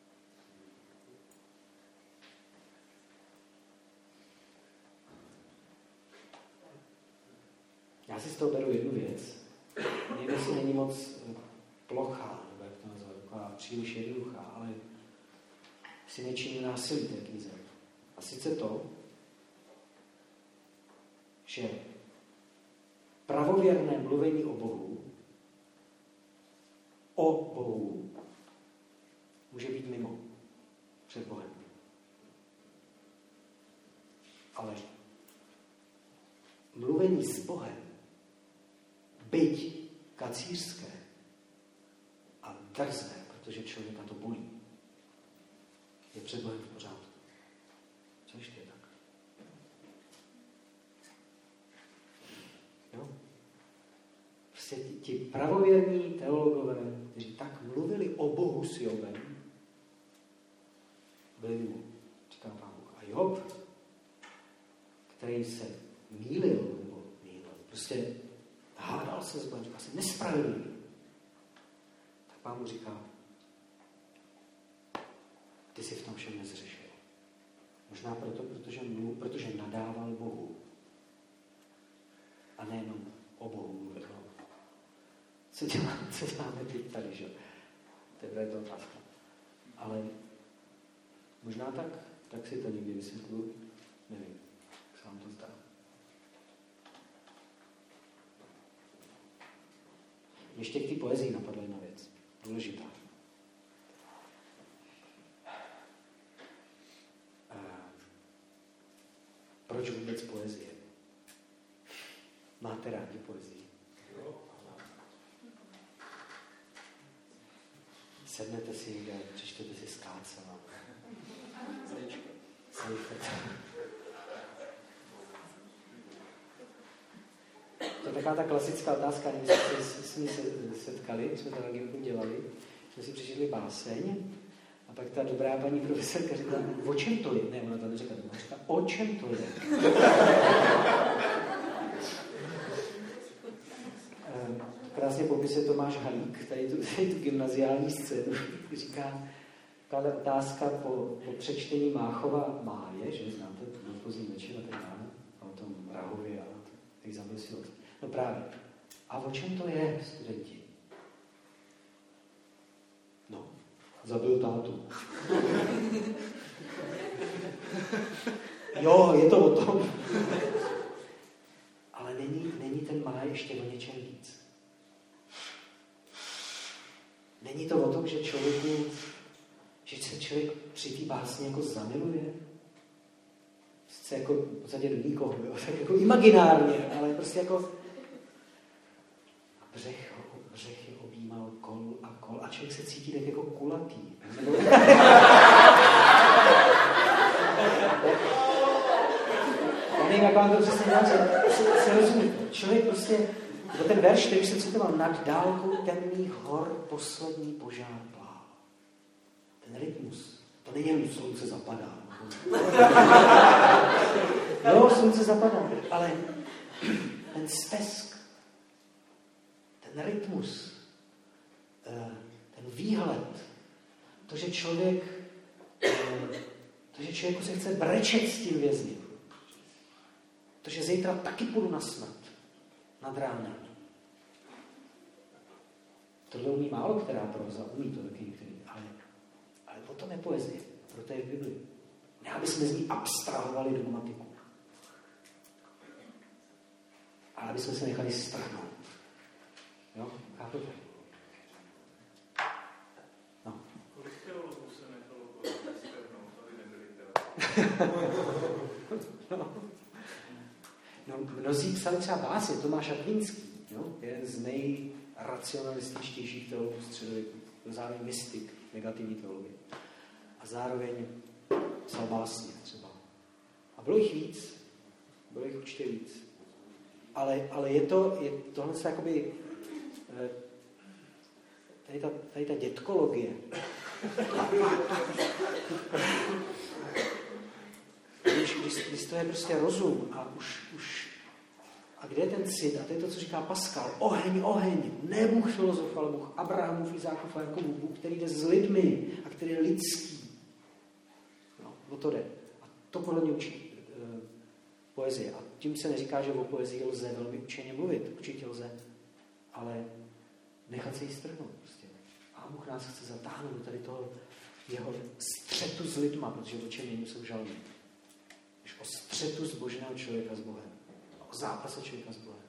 Já si z toho beru jednu věc. Někde si není moc plochá, nebo jak to nazvat, taková příliš jednoduchá, ale si nečiní násilí té knize. A sice to, že pravověrné mluvení o Bohu, o Bohu, může být mimo, před Bohem. Ale mluvení s Bohem, byť kacířské a drzné, protože člověka to bolí, je před Bohem v pořádku. Co ještě je tak? Jo? Prostě ti pravověrní teologové, kteří tak mluvili o Bohu s Jobem, byli mimo, říká Pán Bůh. A Job, který se mýlil, nebo mýlil, prostě hádal se s Bohem, říkal se nespravedlivý. Tak Pán Bůh říká, ty jsi v tom všem nezřešil. Možná proto, protože, mluv, protože nadával Bohu. A nejenom o Bohu mluvil. Co děláme, co děláme teď tady, že? Teprve je to otázka. Ale možná tak, tak si to někdy vysvětluji. Nevím, jak se vám to zdá. Ještě k té poezii napadla jedna věc. Důležitá. Proč vůbec poezie? Máte rádi poezii? Sednete si někde, přečtete si Skácela. To je taková ta klasická otázka, my jsme se s ní setkali, jsme to na Gimku dělali, jsme si přečetli báseň a pak ta dobrá paní profesorka řekla, o čem to je? Ne, ona to neřekla, ona řekla, o čem to je? Krásně popisuje Tomáš Halík, tady tu, tady tu gymnaziální scénu, říká, taková otázka po, po přečtení Máchova Máje, že znáte, na pozdní večer a tak dále, a o tom Rahovi a těch zamyslil. No právě, A o čem to je, studenti? No, zabil tátu. Jo, je to o tom. Ale není, není ten máj ještě o něčem víc. Není to o tom, že člověku, že se člověk při té básni jako zamiluje. Sice jako v podstatě do nikoho, jo? Tak jako imaginárně, ale prostě jako břeh, břeh je objímal kol a kol a člověk se cítí tak jako kulatý. Já nevím, jak vám to přesně dát, že se rozumí. Člověk prostě, ten verš, který jsem citoval, nad dálkou temných hor poslední požár plál. Ten rytmus, to není jen slunce zapadá. Jo, slunce zapadá, ale ten stesk, ten rytmus, ten výhled, to, že člověk, to, že člověku se chce brečet s tím vězněm, to, že zítra taky půjdu na smrt nad ránem. Tohle umí málo která proza, umí to taky některý, ale, ale potom je poezie, proto je v Biblii. Ne, aby jsme z ní abstrahovali dogmatiku. Ale aby jsme se nechali strhnout. Jo? Chápete? No. Kolik teologů se nechalo strhnout, aby nebyli teologů? No. No, mnozí psali třeba básně, Tomáš Akvinský, jo? Jeden z nejracionalističtějších teologů středověku, zároveň mystik, negativní teologie. A zároveň psal básně třeba. A bylo jich víc, bylo jich určitě víc. Ale, ale je to, je tohle se jakoby, tady ta, tady ta dětkologie. Když, když, když to je prostě rozum a už, už a kde je ten cit? A to je to, co říká Pascal. Oheň, oheň. Ne Bůh filozof, ale Bůh Abrahamův, Izákův a Jakobův. Bůh, který jde s lidmi a který je lidský. No, o to jde. A to podle mě učí e, poezie. A tím se neříká, že o poezii lze velmi učeně mluvit. Určitě lze. Ale nechat se jí strhnout. Prostě. A Bůh nás chce zatáhnout do tady toho jeho střetu s lidma, protože o čem jiný jsou žalmy. Než o střetu zbožného člověka s Bohem. O zápase člověka s Bohem.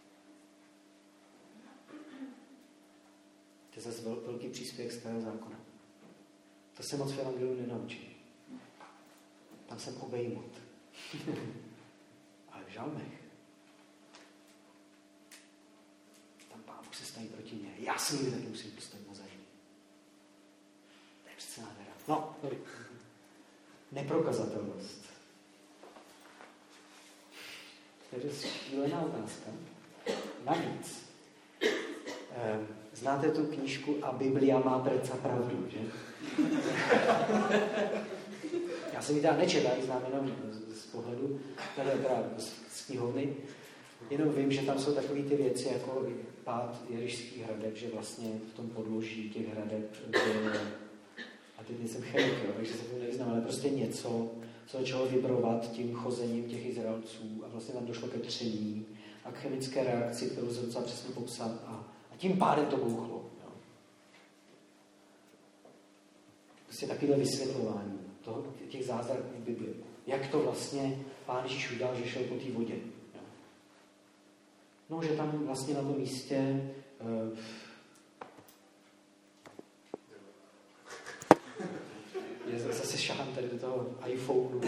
To je zase vel, velký příspěvek starého zákona. To se moc v evangeliu nenaučí. Tam jsem obejmut. Ale v žalmech tam Pán Bůh se staví proti mě. Já s nimi taky musím postavit na zájemí. To je přece nádhera. No, dobrý. Neprokazatelnost. To je šílená otázka. Navíc. Eh, znáte tu knížku A Biblia má preca pravdu, že? Já jsem ji teda nečetl, já ji znám jenom z, z pohledu, teda, teda z, z knihovny. Jenom vím, že tam jsou takové ty věci, jako pád Jerišských hradeb, že vlastně v tom podloží těch hradeb, že, a teď nejsem chemik, jo, takže se to nevyznám, ale prostě něco, co začalo vibrovat tím chozením těch Izraelců a vlastně tam došlo ke tření a k chemické reakci, kterou se docela přesně popsat a, a tím pádem to bouchlo. Jo. Prostě takovéhle vysvětlování toho, těch zázraků v Bibli. Jak to vlastně Pán Ježíš udělal, že šel po té vodě. Jo. No, že tam vlastně na tom místě uh, je zase šahám tady do toho iPhoneu.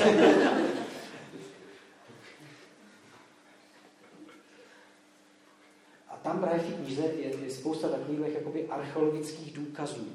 A tam právě v té knize je, je spousta takových jakoby archeologických důkazů,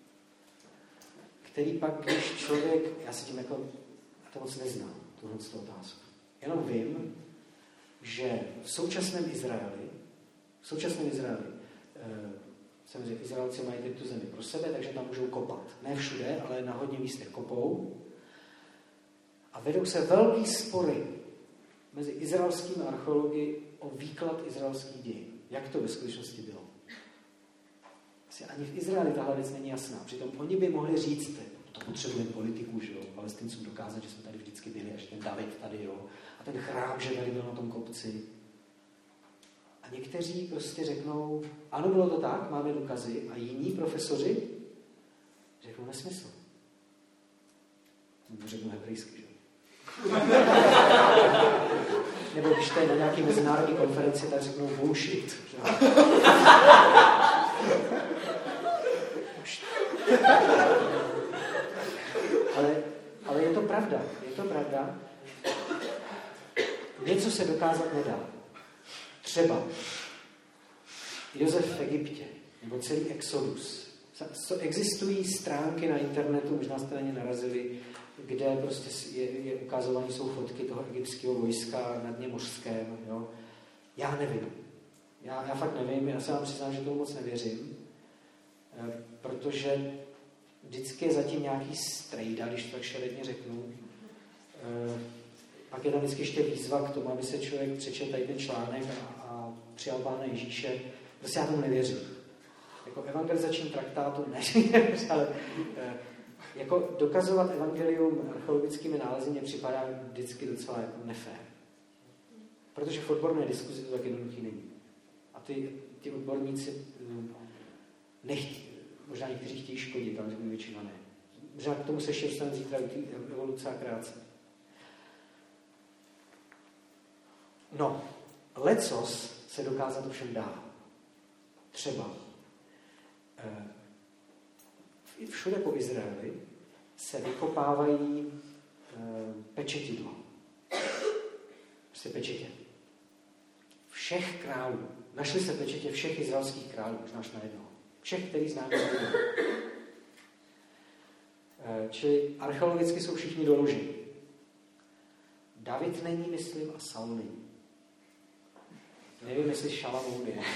který pak, když člověk, já se tím jako, já to moc neznám, tuhle otázku. Jenom vím, že v současném Izraeli, v současném Izraeli, eh, samozřejmě Izraelci mají teď tu zemi pro sebe, takže tam můžou kopat. Ne všude, ale na hodně místech kopou. A vedou se velký spory mezi izraelskými archeology o výklad izraelských dějin. Jak to ve skutečnosti bylo? Asi ani v Izraeli tahle věc není jasná. Přitom oni by mohli říct, to potřebujeme politiků, že jo, Palestincům dokázat, že jsme tady vždycky byli, a že ten David tady, jo, a ten chrám, že tady byl na tom kopci. A A někteří prostě řeknou, ano, bylo to tak, máme důkazy, a jiní profesoři řeknou nesmysl. Řeknu hebrejsky, že? Nebo když to je na nějaké mezinárodní konferenci, tak řeknou bullshit. Že? ale, ale je to pravda. Je to pravda. Něco se dokázat nedá. Třeba Josef v Egyptě, nebo celý Exodus. Existují stránky na internetu, možná jste na ně narazili, kde prostě je, je ukazované, jsou fotky toho egyptského vojska na dně mořském. Jo. Já nevím. Já, já fakt nevím, já se vám přiznám, že tomu moc nevěřím, protože vždycky je zatím nějaký strejda, když to tak šeredně řeknu. Pak je tam vždycky ještě výzva k tomu, aby se člověk přečetl tady ten článek a, a přijal Pána Ježíše. Prostě já tomu nevěřím. Jako evangelizační traktátu ne, ale jako dokazovat evangelium archeologickými nálezy mě připadá vždycky docela jako nefér. Protože v odborné diskuzi to tak jednoduchý není. A ty, ty odborníci nechtí, možná někteří chtějí škodit, ale většina ne. Možná k tomu se ještě dostaneme zítra evoluce a kreace. No, lecos se dokázat ovšem dá. Třeba e, všude po Izraeli se vykopávají e, pečetidla. Prostě pečetě. Všech králů. Našli se pečetě všech izraelských králů, možná až na jednoho. Všech, který známe. E, čili archeologicky jsou všichni doloženi. David není, myslím, a Saul není. Nevím, jestli Šalamoun je.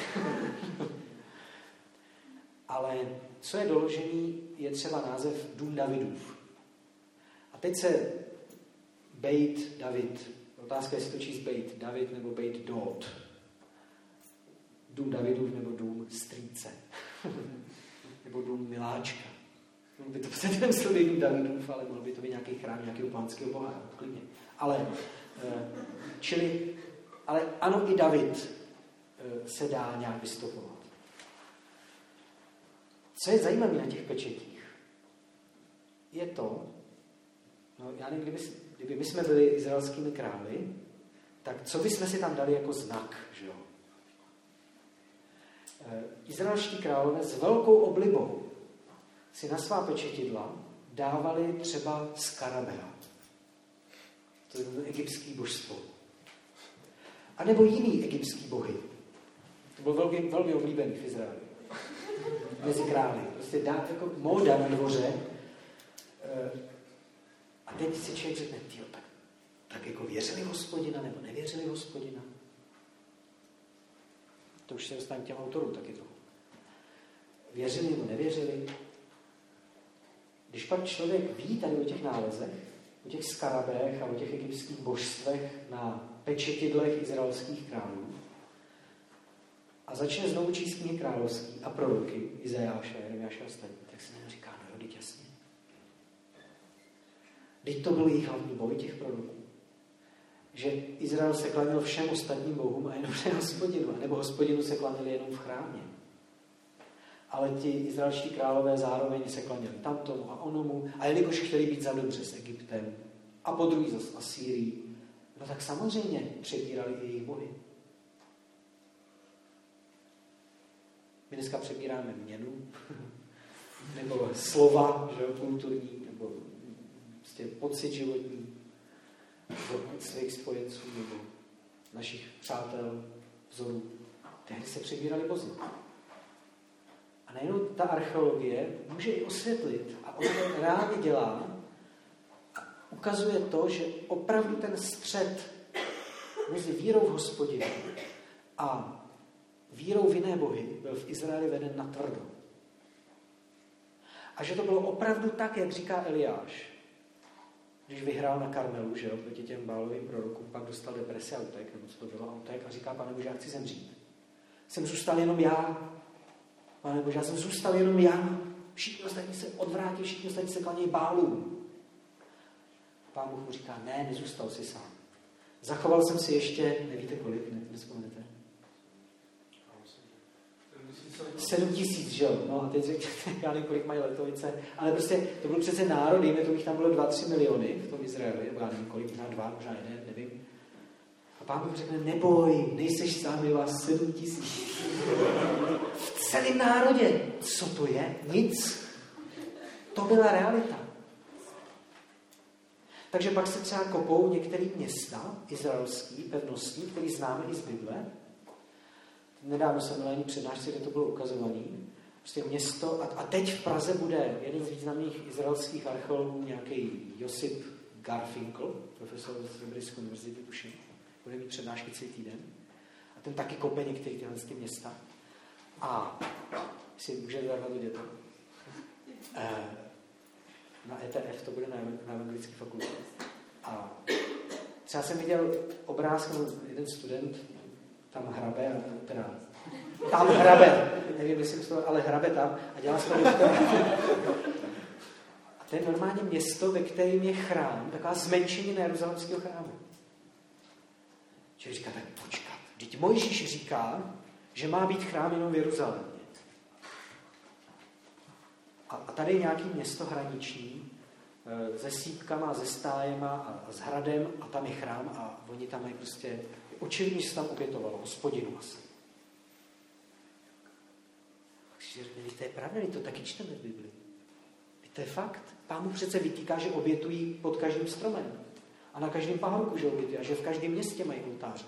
Ale co je doložený, je třeba název Dům Davidův. A teď se Bejt David, otázka je, jestli to číst Bejt David nebo Bejt Dod. Dům Davidův nebo Dům Strýce. Nebo Dům Miláčka. By to prostě nemusel být Dům Davidův, ale mohl by to být nějaký chrám nějakého pánského boha. Klidně. Ale, čili, ale ano, i David se dá nějak vystupovat. Co je zajímavé na těch pečetích, je to, no já nevím, kdyby, kdyby my jsme byli izraelskými králi, tak co bychom si tam dali jako znak, že jo? E, izraelští králové s velkou oblibou si na svá pečetidla dávali třeba skarabea. To je to egyptský božstvo. A nebo jiný egyptský bohy. To byl velmi, velmi oblíbený v Izraeli. Mezi králi. Prostě dá jako móda na dvoře. A teď si člověk řekne, tyjo, tak, tak jako věřili v Hospodina, nebo nevěřili v Hospodina. To už se dostane k těm autorům taky toho. Věřili nebo nevěřili. Když pak člověk ví tady o těch nálezech, o těch skarabech a o těch egyptských božstvech na pečetidlech izraelských králů a začne znovu číst knihy královský a proroky Izajáše, Jeremiáše a ostatní, tak se nám říká, no jo, teď jasně. Teď to byl jejich hlavní boj těch proroků. Že Izrael se klanil všem ostatním bohům a jenom ne Hospodinu, nebo Hospodinu se klanili jenom v chrámě. Ale ti izraelští králové zároveň se klanili tamtomu a onomu, a jelikož chtěli být za dobře s Egyptem a po druhý zas Asýrií, no tak samozřejmě přebírali i jejich bohy. My dneska přebíráme měnu, nebo slova, že jo, kulturní, nebo prostě pocit životní od svých spojenců, nebo našich přátel, vzorů. Tehdy se přebírali bozy. A najednou ta archeologie může i osvětlit, a ona to reálně dělá, a ukazuje to, že opravdu ten střed mezi vírou v Hospodina a vírou v jiné bohy byl v Izraeli veden natvrdo. A že to bylo opravdu tak, jak říká Eliáš, když vyhrál na Karmelu, že jo, proti těm Bálovým prorokům, pak dostal depresi a utek, nebo co to bylo, a utek, a říká, Pane Bože, já chci zemřít. Jsem zůstal jenom já. Pane Bože, já jsem zůstal jenom já. Všichni ostatní se odvrátili, všichni ostatní se klanějí Bálům. Pán Bůh mu říká, ne, nezůstal jsi sám. Zachoval jsem si ještě, nevíte kolik, ne, nevzpomenete? sedm tisíc, že jo? No a teď řekněte, já nevím, kolik mají Letovice, ale prostě to byl přece národ, dejme tomu, jich tam bylo dva, tři miliony v tom Izraeli, nebo já nevím, kolik, možná dva, možná jeden, nevím. A Pán Bůh řekne, neboj, nejseš sám, je vás sedm tisíc. V celém národě. Co to je? Nic. To byla realita. Takže pak se třeba kopou některé města izraelský, pevnostní, které známe i z Bible. Nedávno jsem byl ani přednášce, kde to bylo ukazované. Prostě město, a, a teď v Praze bude jeden z významných izraelských archeologů, nějaký Josip Garfinkel, profesor z Hebrejské univerzity, tuším. Bude mít přednášky celý týden. A ten taky kope některé tyhle ty města. A si můžete takhle vidět. E, na E T F to bude na, na Evangelické fakultě. A třeba jsem viděl obrázek, jeden student tam hrabe, a teda tam hrabe, nevím, jestli to, ale hrabe tam a dělá z toho. A to je normálně město, ve kterém je chrám, taková zmenšení na jeruzalemského chrámu. Čili říká, tak počkat. Vždyť Mojžíš říká, že má být chrám jenom v Jeruzalémě. A, a tady je nějaké město hraniční e, se sípkama, se stájema a, a s hradem a tam je chrám a oni tam mají prostě, očividně se tam obětovalo, hospodinu asi. Takže to je pravda, to taky čteme v Bibli. To je fakt. Pán Bůh přece vytýká, že obětují pod každým stromem. A na každém pahorku, že obětují. A že v každém městě mají oltáře.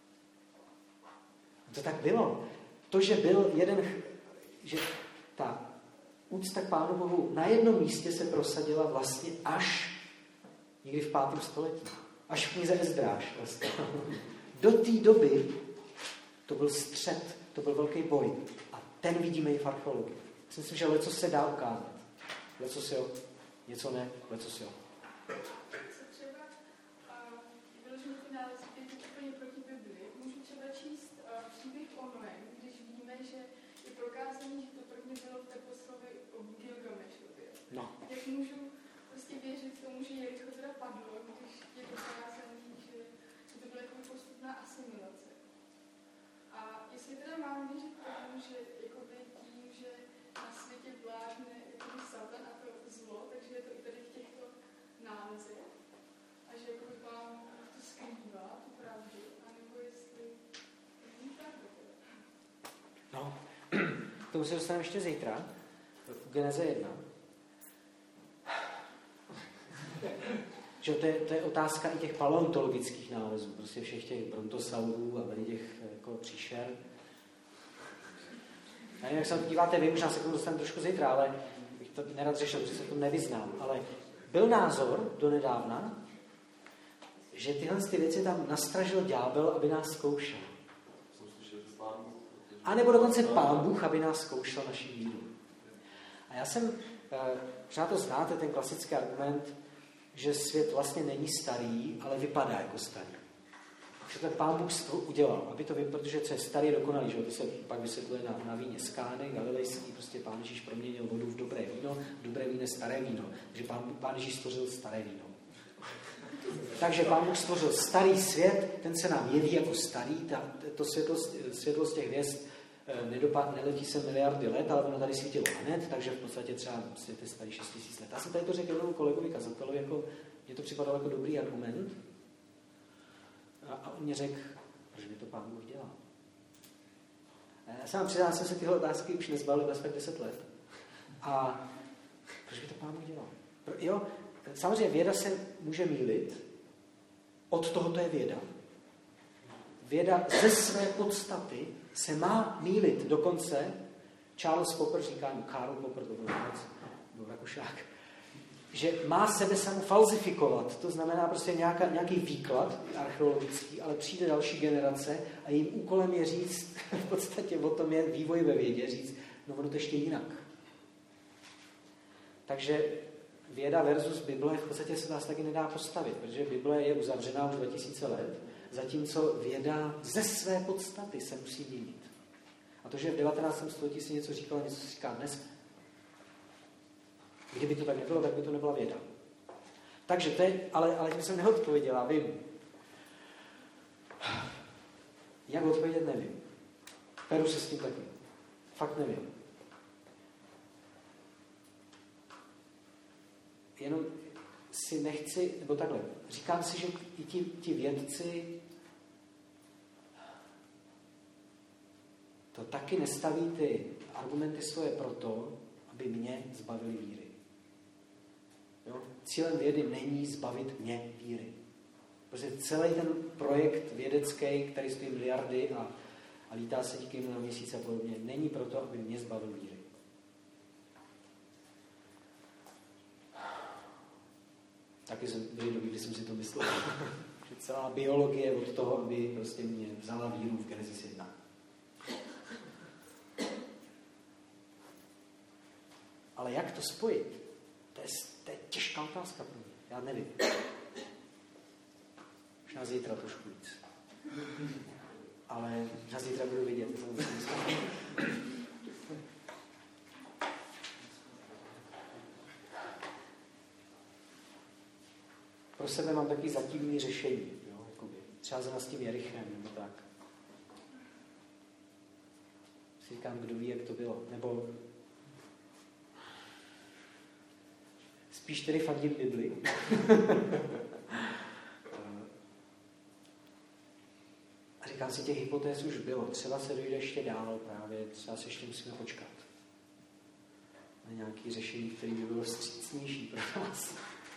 To tak bylo. To, že byl jeden, že ta úcta k Pánu Bohu na jednom místě se prosadila vlastně až někdy v pátém století. Až v knize Ezdráš vlastně. Do té doby to byl střet, to byl velký boj. A ten vidíme i v archeologii. Myslím, že leco se dá ukázat. Leco si jo, něco ne, leco si jo. Co třeba vyložený ty nálezy, ty úplně proti Bibli, můžu třeba číst příběh o Noém, když víme, že je prokázaný, že to první bylo v Teposlovi o Gilgamešově. No. Jak můžu prostě věřit tomu, že Jericho teda padlo, když je prokázaný, že, že to byla jako postupná asimilace. A jestli teda mám věřit tomu, že jakoby tím, že na světě vládne jakoby Satan a to zlo, takže je to i tady v těchto nálezech. A že jakoby Pán to skrývá, tu pravdu, anebo jestli není pravda. No, k tomu se dostaneme ještě zítra, v Geneze jedna. Že to je, to je otázka i těch paleontologických nálezů, prostě všech těch brontosaurů a tady těch jako příšer. Já nevím, jak se na to díváte vy, možná se k tomu dostaneme trošku zítra, ale bych to nerad řešil, protože se to nevyznám. Ale byl názor donedávna, že tyhle ty věci tam nastražil ďábel, aby nás zkoušel. A nebo dokonce Pán Bůh, aby nás zkoušel naši víru. A já jsem, možná to znáte, ten klasický argument, že svět vlastně není starý, ale vypadá jako starý. Že ten Pán Bůh udělal, aby to vypadalo, protože co je starý, je dokonalý, že to se pak vysvětluje na, na víně z Kány, galilejský, prostě Pán Ježíš proměnil vodu v dobré víno, v dobré víno staré víno. Takže Pán, Pán Ježíš stvořil staré víno. Takže Pán Bůh stvořil starý svět, ten se nám jeví jako starý, ta, to světlo, světlo z těch hvězd nedopad, neletí se miliardy let, ale ono tady svítilo hned, takže v podstatě třeba svět je starý šest tisíc let. Já jsem tady to řekl jednomu kolegovi kazatelovi, jako, mně to připadalo jako dobrý argument. A, a on mě řekl, proč by to Pán Bůh dělal? Já jsem vám přiznal, jsem se tyhle otázky už nezbavil aspoň deset let. A proč by to Pán Bůh dělal? Pro, jo, samozřejmě věda se může mýlit, od toho to je věda. Věda ze své podstaty se má mýlit. Dokonce Charles Popper říká, no Karl Popper, to byl moc, byl Rakušák, že má sebe samu falzifikovat. To znamená prostě nějaká, nějaký výklad archeologický, ale přijde další generace a jejím úkolem je říct, v podstatě o tom je vývoj ve vědě, říct, no ono to ještě jinak. Takže věda versus Bible v podstatě se nás taky nedá postavit, protože Bible je uzavřená už dva tisíce let, zatímco věda ze své podstaty se musí měnit. A to, že v devatenáctém století si něco říkalo, něco si říká dnes. Kdyby to tak nebylo, tak by to nebyla věda. Takže to je, ale, ale tím jsem neodpověděla, vím. Jak odpovědět, nevím. Peru se s tím taky. Fakt nevím. Jenom si nechci, nebo takhle, říkám si, že i ti, ti vědci to taky nestaví ty argumenty svoje proto, aby mě zbavili víry. Jo? Cílem vědy není zbavit mě víry. Protože celý ten projekt vědecký, který stojí miliardy a, a lítá se díky na měsíc a podobně, není proto, aby mě zbavil víry. Taky jsem byli doby, kdy jsem si to myslel. Že celá biologie je od toho, aby prostě mě vzala víru v Genesis jedna. Ale jak to spojit? To je, to je těžká otázka pro mě. Já nevím. Možná zítra trošku víc. Ale možná zítra budu vidět. Pro sebe mám taky zatímný řešení. Jo? Jakoby. Třeba zrovna s tím Jerichem, nebo tak. Si říkám, kdo ví, jak to bylo. Nebo spíš tedy fandím Bibli. A říkám si, těch hypotéz už bylo. Třeba se dojde ještě dál právě. Třeba se ještě musíme počkat. Na nějaké řešení, které by bylo vstřícnější pro nás.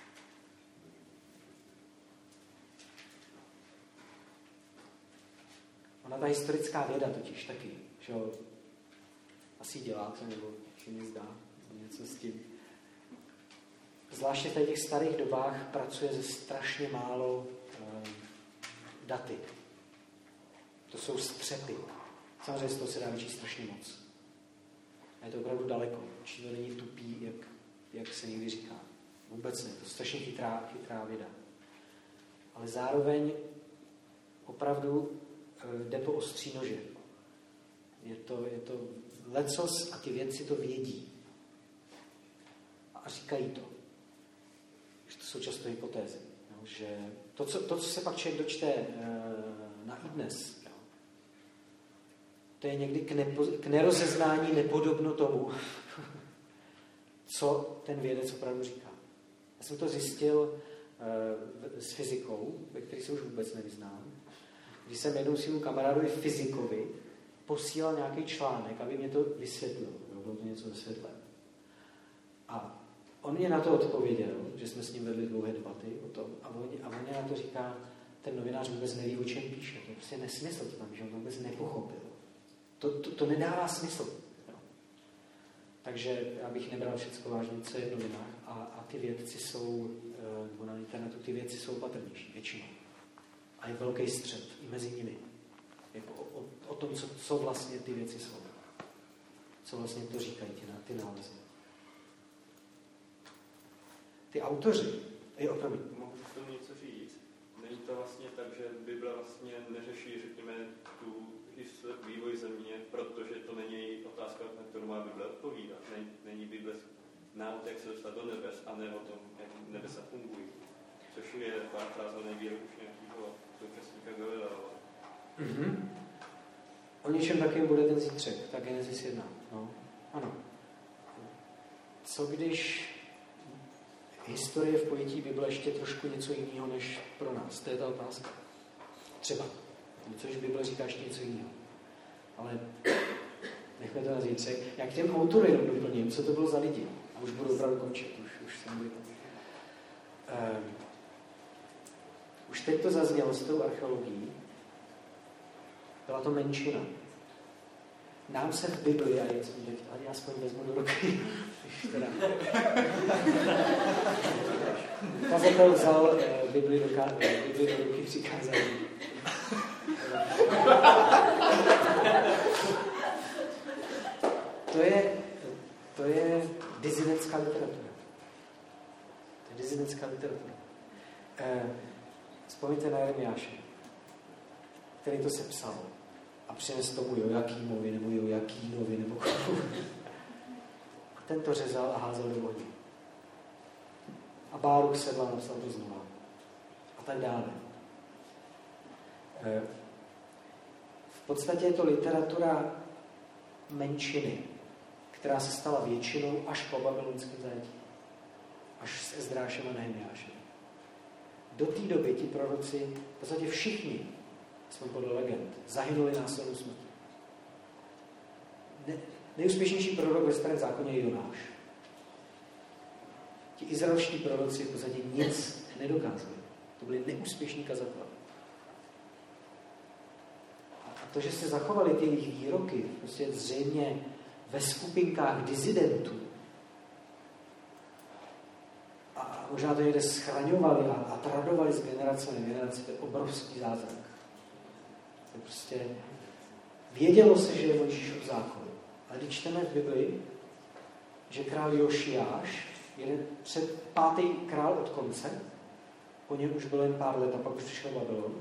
Ona ta historická věda totiž taky, že jo, asi děláte, nebo se mi zdá, něco s tím. Zvláště v těch starých dobách pracuje se strašně málo e, daty. To jsou střepy. Samozřejmě z toho se dá vyčíst strašně moc. A je to opravdu daleko. Či to není tupý, jak, jak se někdy říká. Vůbec ne. To je strašně chytrá, chytrá věda. Ale zároveň opravdu jde po ostří nože. Je to, je to lecos a ty vědci to vědí. A říkají to. Že to jsou často hypotézy. Jo? Že to co, to, co se pak člověk dočte e, na iDnes, jo? To je někdy k, nepo, k nerozeznání nepodobno tomu, co ten vědec opravdu říká. Já jsem to zjistil e, s fyzikou, ve které se už vůbec nevyznám. Když jsem jednou svému kamarádovi fyzikovi posílal nějaký článek, aby mě to vysvětlil. Bylo to něco vysvětlené. A on mě na to odpověděl, že jsme s ním vedli dlouhé debaty o tom, a on, a on mě na to říká, ten novinář vůbec neví, o čem píše. To je prostě nesmysl, to tam, že on to vůbec nepochopil. To, to, to nedává smysl. Jo. Takže já bych nebral všecko vážně, co je v novinách. A, a ty vědci jsou, nebo na internetu, ty vědci jsou opatrnější, většinou. A je velký střet i mezi nimi. Jako o, o, o tom, co, co vlastně ty věci jsou. Co vlastně to říkají ty, ty nálezy. Ty autoři, je opravdu. Mohu k tomu něco říct? Není to vlastně tak, že Bible vlastně neřeší, řekněme, tu vývoj země, protože to není otázka, na kterou má Bible odpovídat. Není, není Bible návod, jak se dostat do nebes, a ne o tom, jak nebesa fungují. Což je párkrát nejvíru už nějakého současníka Galileova. Mm-hmm. O něčem takým bude ten zítřek, ta Genesis jedna. No, ano. Co když historie v pojetí Bible ještě trošku něco jiného než pro nás? To je ta otázka. Třeba. Což Bible říká ještě něco jiného. Ale nechme to na zítřek. Já k těm autorům jenom doplním, co to bylo za lidi. A už budu opravdu končit. Už, už jsem byl. Um, už teď to zaznělo s tou archeologií. Byla to menšina. Nám se v Bibli, a já aspoň vezmu do ruky, teda. Kazatel vzal uh, Bibli do, uh, Bibli do ruky přikázání. To je, to je dizidentská literatura. To je dizidentská literatura. Uh, Vzpomněte na Jeremiáše, který to sepsal a přines tomu Jojakímovi nebo Jojakínovi nebo komu. A ten to řezal a házel do ohně. A Báruch sedl a napsal to znova. A tak dále. V podstatě je to literatura menšiny, která se stala většinou až po babylonském zajetí. Až s Ezdrášem a Nehemiášem. Do té doby ti proroci, v podstatě všichni, jsme podle legend, zahynuli násilnou smrtí. Ne, nejúspěšnější prorok ve Starém zákoně je Jonáš. Ti izraelští proroci v podstatě nic nedokázali. To byli neúspěšní kazatelé. A to, že se zachovali ty jejich výroky, prostě zřejmě ve skupinkách dizidentů, a možná to někde schraňovali a, a tradovali z generace na generaci, to je obrovský zázrak. To je prostě... Vědělo se, že je Mojžíšův zákon. Ale když čteme v Biblii, že král Jošiáš, jeden před pátý král od konce, po něm už bylo jen pár let a pak už přišel Babylon,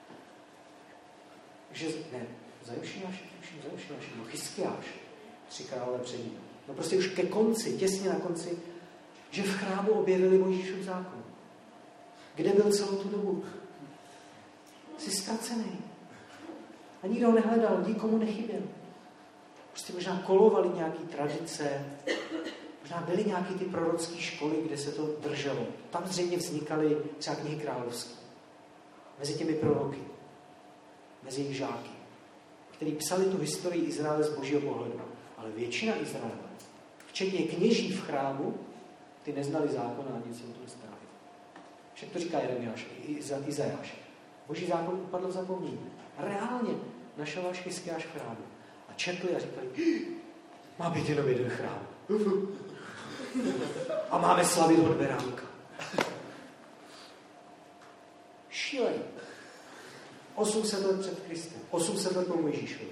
že, ne, za Jošiáše, za Jošiáše, no Chyskiáš, tři krále před ním. No prostě už ke konci, těsně na konci, že v chrámu objevili Mojžíšův zákon. Kde byl celou tu dobu? Jsi ztracený. A nikdo ho nehledal, nikomu nechyběl. Prostě možná kolovali nějaký tradice, možná byly nějaké ty prorocké školy, kde se to drželo. Tam zřejmě vznikaly třeba knihy královské. Mezi těmi proroky, mezi jejich žáky, kteří psali tu historii Izraele z božího pohledu. Ale většina Izraele, včetně kněží v chrámu, ty neznali zákon a nic se o tom nestarali. Však to říká Jeremiáš, Izajáš. Boží zákon upadl v zapomnění. Reálně našel až Chyskiáš v chrámu. A četli a říkali, má být jenom jeden chrám. A máme slavit od beránka. Šílený. osm set let před Kristem. osm set let po Mojžíšovi.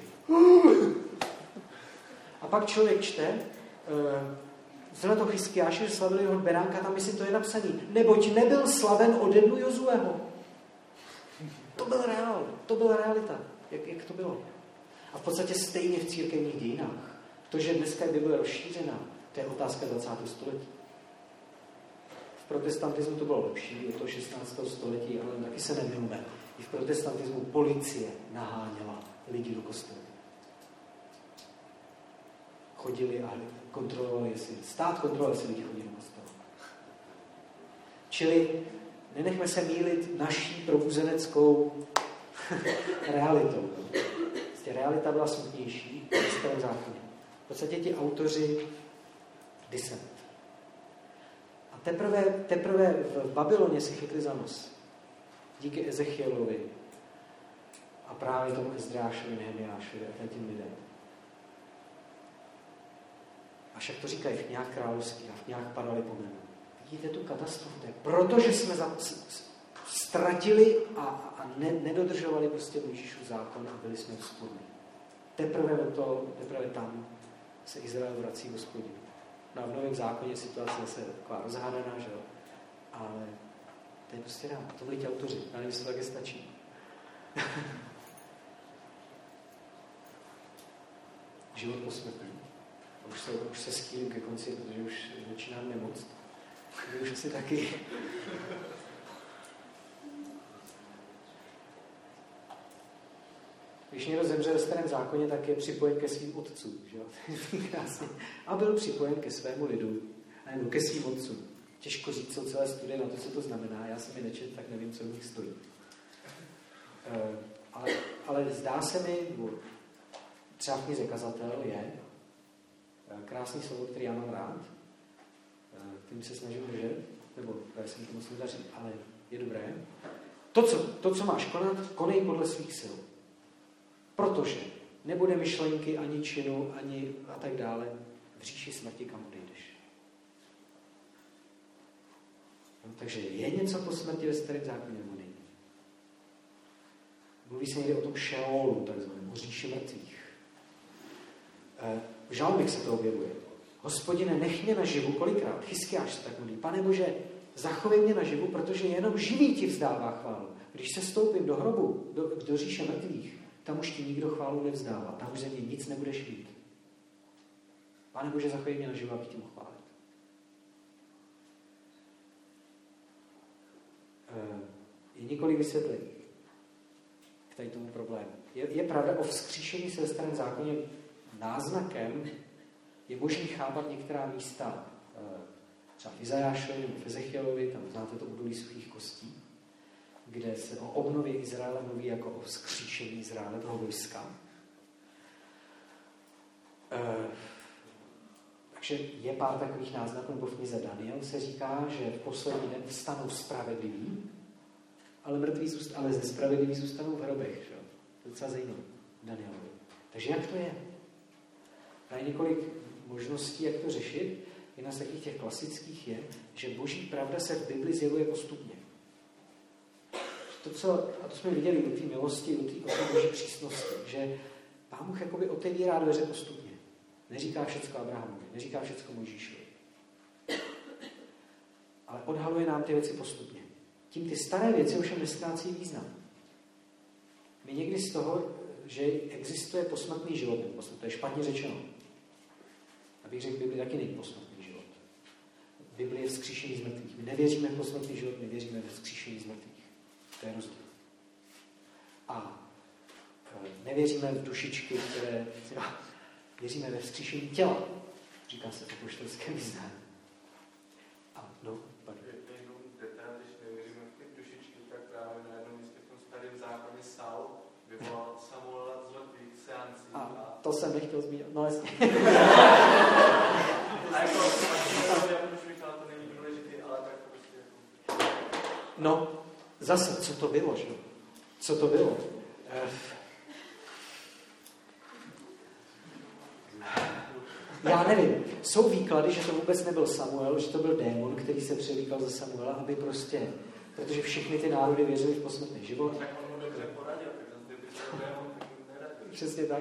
A pak člověk čte, zrovna to Chyskiáše, že slavili od beránka, tam myslím, to je napsaný. Neboť nebyl slaven ode dnu Jozueho. To byl reál, to byla realita. Jak, jak to bylo? A v podstatě stejně v církevních dějinách. To, že dneska je Bible rozšířená, to je otázka dvacátého století. V protestantismu to bylo lepší, je to šestnáctého století, ale taky se nemilme. I v protestantismu policie naháněla lidi do kostela. Chodili a kontrolovali, jestli stát kontroloval, jestli lidi chodili do kostela. Čili nenechme se mýlit naší probuzeneckou realitou. Vlastně realita byla smutnější v Starém zákoně. V podstatě ti autoři disent. A teprve, teprve v Babyloně si chytli za nos. Díky Ezechielovi a právě tomu Ezdrášovi, Nehemiášovi a těm lidem. A však to říkají v knihách královských a v knihách padaly po jménu. Vidíte tu katastrofu? To je protože jsme za, ztratili a, a ne, nedodržovali prostě Mojžíšův zákon a byli jsme vzpůrní. Teprve, to, teprve tam se Izrael vrací Hospodinu. No a v Novém zákoně situace zase taková rozhádaná, že jo? Ale to je prostě dál. To byli ti autoři. Já nevím, jestli to taky stačí. Život po smrti. Už se, už se skýlím ke konci, protože už začínám nemoc. Vy už asi taky. Když někdo zemře ve Starém zákoně, tak je připojen ke svým otcům. Že? A byl připojen ke svému lidu, nebo ke svým otcům. Těžko říct, co celé studie na to, co to znamená. Já jsem je nečet, tak nevím, co v nich stojí. Uh, ale, ale zdá se mi, třeba v knize Kazatel je krásný slovo, který já mám rád, kterým se snažím držet, nebo já se mi to moc nedaří, ale je dobré. To co, to, co máš konat, konej podle svých sil. Protože nebude myšlenky, ani činu, ani a tak dále v říši smrti, kam odejdeš. No, takže je něco po smrti ve Starém zákoně, nebo není? Mluví se někdy o tom Šeolu, takzvaném, o říši mrtvých. V žalmech se to objevuje. Hospodine, nech mě naživu, kolikrát? Chyskiáš se tak modlí. Pane Bože, zachovej mě naživu, protože jenom živý ti vzdává chválu. Když se stoupím do hrobu, do, do říše mrtvých, tam už ti nikdo chválu nevzdává. Tam už ze mě nic nebudeš mít. Pane Bože, zachovej mě naživu, abych ti mohl chválit. Je několik vysvětlení k tady tomu problému. Je, je pravda, o vzkříšení se ve Starém zákoně náznakem je možné chápat některá místa, třeba v Izajášovi nebo v Ezechielovi, tam znáte to údolí suchých kostí, kde se o obnově Izraele mluví jako o vzkříšení Izraele, toho vojska. E, takže je pár takových náznaků, nebo v knize Daniel se říká, že v poslední den vstanou spravedliví, ale mrtví zůst, ale nespravedliví zůstanou v hrobech. Že? To je docela zajímavé Danielovi. Takže jak to je? A je několik možností, jak to řešit. Jedna z takových těch klasických je, že boží pravda se v Bibli zjevuje postupně. To, co, a to jsme viděli do té milosti, do té boží přísnosti, že Pán Bůh jakoby otevírá dveře postupně. Neříká všecko Abrahamovi, neříká všecko Mojžíšovi. Ale odhaluje nám ty věci postupně. Tím ty staré věci ovšem neztrácí význam. My někdy z toho, že existuje posmrtný život, to je špatně řečeno. Abych řekl, Bibli taky není posmrtný život. Bibli je vzkříšení z mrtvých. My nevěříme v posmrtný život, my věříme ve vzkříšení z mrtvých. To je rozdíl. A nevěříme v dušičky, které... Věříme ve vzkříšení těla. Říká se v apoštolském vyznání. A no, pardon. Jenom detail, když nevěříme v ty dušičky, tak právě na jednom místě v tom starém zákoně Saul vyvolal Samuela z mrtvých seancí. A to jsem nechtěl zmínit. No jasně. A jako, já už říkal, to není důležitý, ale tak prostě jako... No, zase, co to bylo, že? Co to bylo? Já nevím. Jsou výklady, že to vůbec nebyl Samuel, že to byl démon, který se převlíkal za Samuela, aby prostě, protože všechny ty národy věřily v posmrtný život. Tak on mu dobře poradil, tak zase kdyby se démon, tak mu neradil. Přesně tak.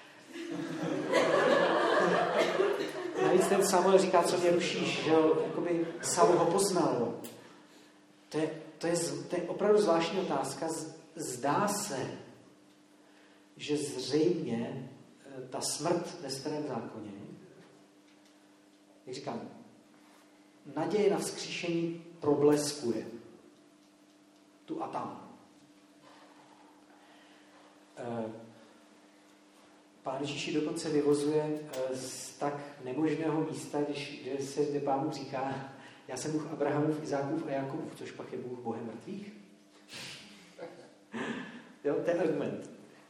Navíc ten Samuel říká, co mě rušíš, že jakoby Saul ho poznal. To je, to, je, to je opravdu zvláštní otázka. Zdá se, že zřejmě ta smrt ve starém zákoně, jak říkám, naděje na vzkříšení probleskuje. Tu a tam. Pán Ježíši dokonce vyvozuje z tak nemožného místa, když, když se zde Pánu říká, já jsem Bůh Abrahamův, Izákův a Jakubův, což pak je Bůh Bohem mrtvých. Jo, to je argument.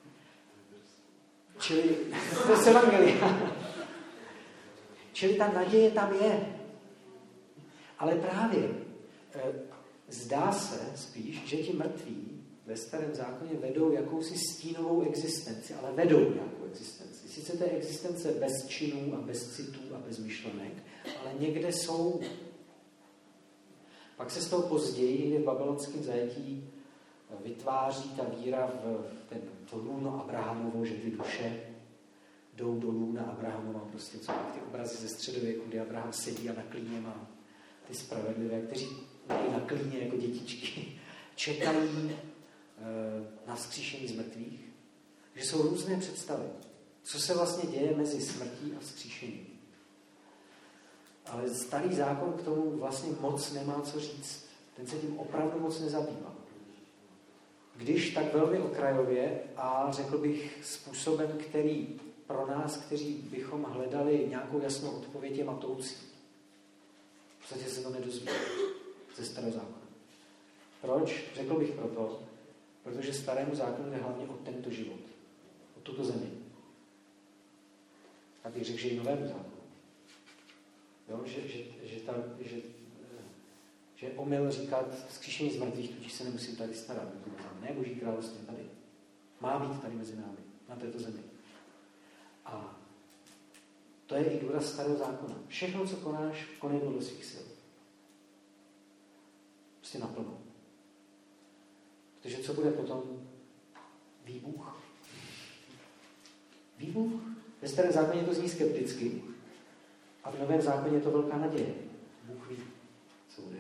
Čili, to se evangelia. Čili ta naděje tam je. Ale právě e, zdá se spíš, že ti mrtví ve starém zákoně vedou jakousi stínovou existenci, ale vedou nějakou existenci. Sice to je existence bez činů a bez citů a bez myšlenek, ale někde jsou. Pak se z toho později v babylonském zajetí vytváří ta víra v ten, to lůno Abrahamovo, že ty duše jdou do lůna Abrahamova, prostě co ty obrazy ze středověku, kdy Abraham sedí a na klíně má ty spravedlivé, kteří mají na klíně jako dětičky, čekají e, na vzkříšení z mrtvých. Že jsou různé představy. Co se vlastně děje mezi smrtí a vzkříšením. Ale starý zákon k tomu vlastně moc nemá co říct. Ten se tím opravdu moc nezabývá. Když tak velmi okrajově a řekl bych způsobem, který pro nás, kteří bychom hledali nějakou jasnou odpověď, je matoucí. V podstatě se to nedozví ze starého zákona. Proč? Řekl bych proto, protože starému zákonu je hlavně o tento život, o tuto zemi. A bych řekl, že i novému zákonu. Jo? Že, že, že, ta, že, že omyl říkat vzkříšení z mrtvých, tudíž se nemusím tady starat. Ne, Boží království tady. Má být tady mezi námi, na této zemi. A to je i důraz starého zákona. Všechno, co konáš, konej podle svých sil. Prostě naplno. Protože co bude potom? Ví Bůh. Ví Bůh. Ve starém zákoně to zní skepticky a v novém zákoně je to velká naděje. Bůh ví, co bude.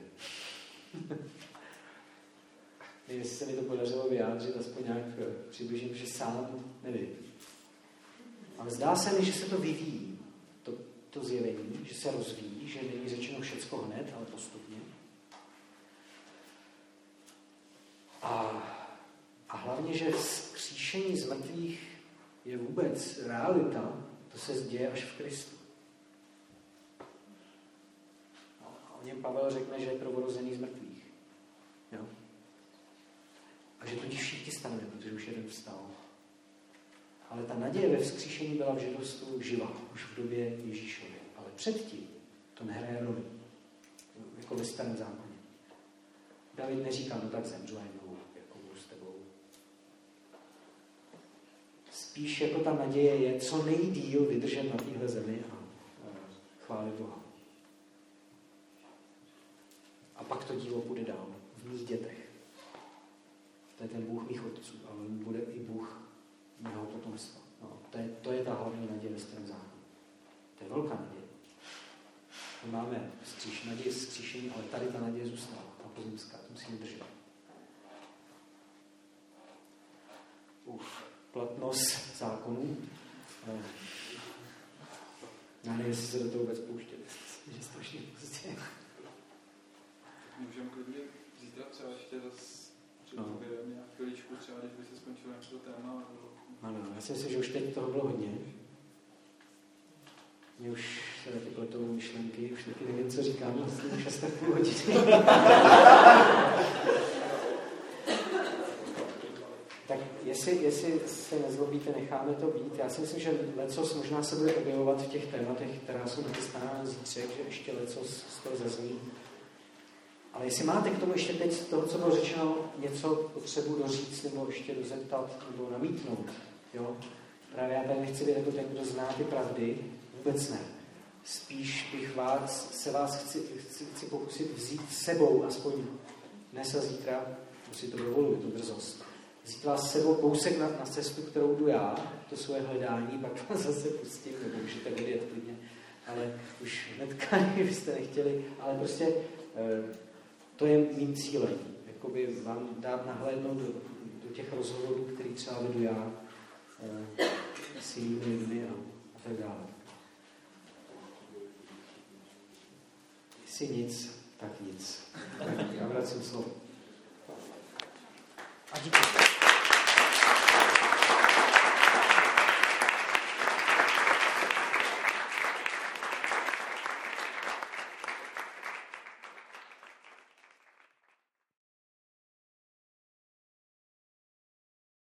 Nevím, jestli se mi to podařilo vyjádřit, aspoň nějak přibližím, že sám nevím. Ale zdá se mi, že se to vyvíjí, to, to zjevení, že se rozvíjí, že není řečeno všecko hned, ale postupně. A, a hlavně, že vzkříšení z mrtvých je vůbec realita, To se děje až v Kristu. No, a o něm Pavel řekne, že je prvorozený z mrtvých. Jo? A že tudíž všichni staneme, protože už jeden vstal. Ale ta naděje ve vzkříšení byla v židovstvu živá, už v době Ježíšově. Ale předtím to nehraje roli. Jako ve starém zákoně. David neříká, no tak zemřu a jednou, jako budu s tebou. Spíš jako ta naděje je co nejdýl vydržet na téhle zemi a chválit Boha. A pak to dílo půjde dál v mých dětech. To je ten Bůh mých otců, ale bude i Bůh mého potomstva. No, to, je, to je ta hlavní naděje ve starém zákoně. To je velká naděje. My máme vzkříš, naděje vzkříšení, ale tady ta naděje zůstává. Ta pozemská, to musíme držet. Uf, platnost zákonů. Já nevím, jestli se do toho vůbec pouštět. Je strašně pozdě. Můžeme klidně zítra třeba ještě zase předpovědět nějak chviličku, třeba když by se skončilo nějaké to téma. Ano, já si myslím, že už teď toho bylo hodně. Mně už se taky pletou myšlenky, už taky nevím, co říkám, vlastně už šest a půl hodiny. Tak jestli, jestli se nezlobíte, necháme to být. Já si myslím, že lecos možná se bude objevovat v těch tématech, která jsou nachystána na zítřek, že ještě lecos z toho zazní. Ale jestli máte k tomu ještě teď z toho, co bylo řečeno, něco potřebu doříct, nebo ještě dozeptat, nebo namítnout, jo? Právě já tady nechci být jako ten, kdo zná ty pravdy, vůbec ne. Spíš bych vás, se vás chci, chci, chci pokusit vzít s sebou, aspoň dnes a zítra, si to dovoluji, tu drzost. Vzít vás s sebou kousek na, na cestu, kterou jdu já, to svoje hledání, pak vás zase pustím, nebo můžete odjet klidně, ale už hnedka, kdybyste nechtěli, ale prostě eh, to je mým cílem, jakoby vám dát nahlédnout do, do těch rozhovorů, který třeba vedu já eh, s jinými lidmi a, a tak dále. Jestli nic, tak nic. Tak já vracím slovo. A díky.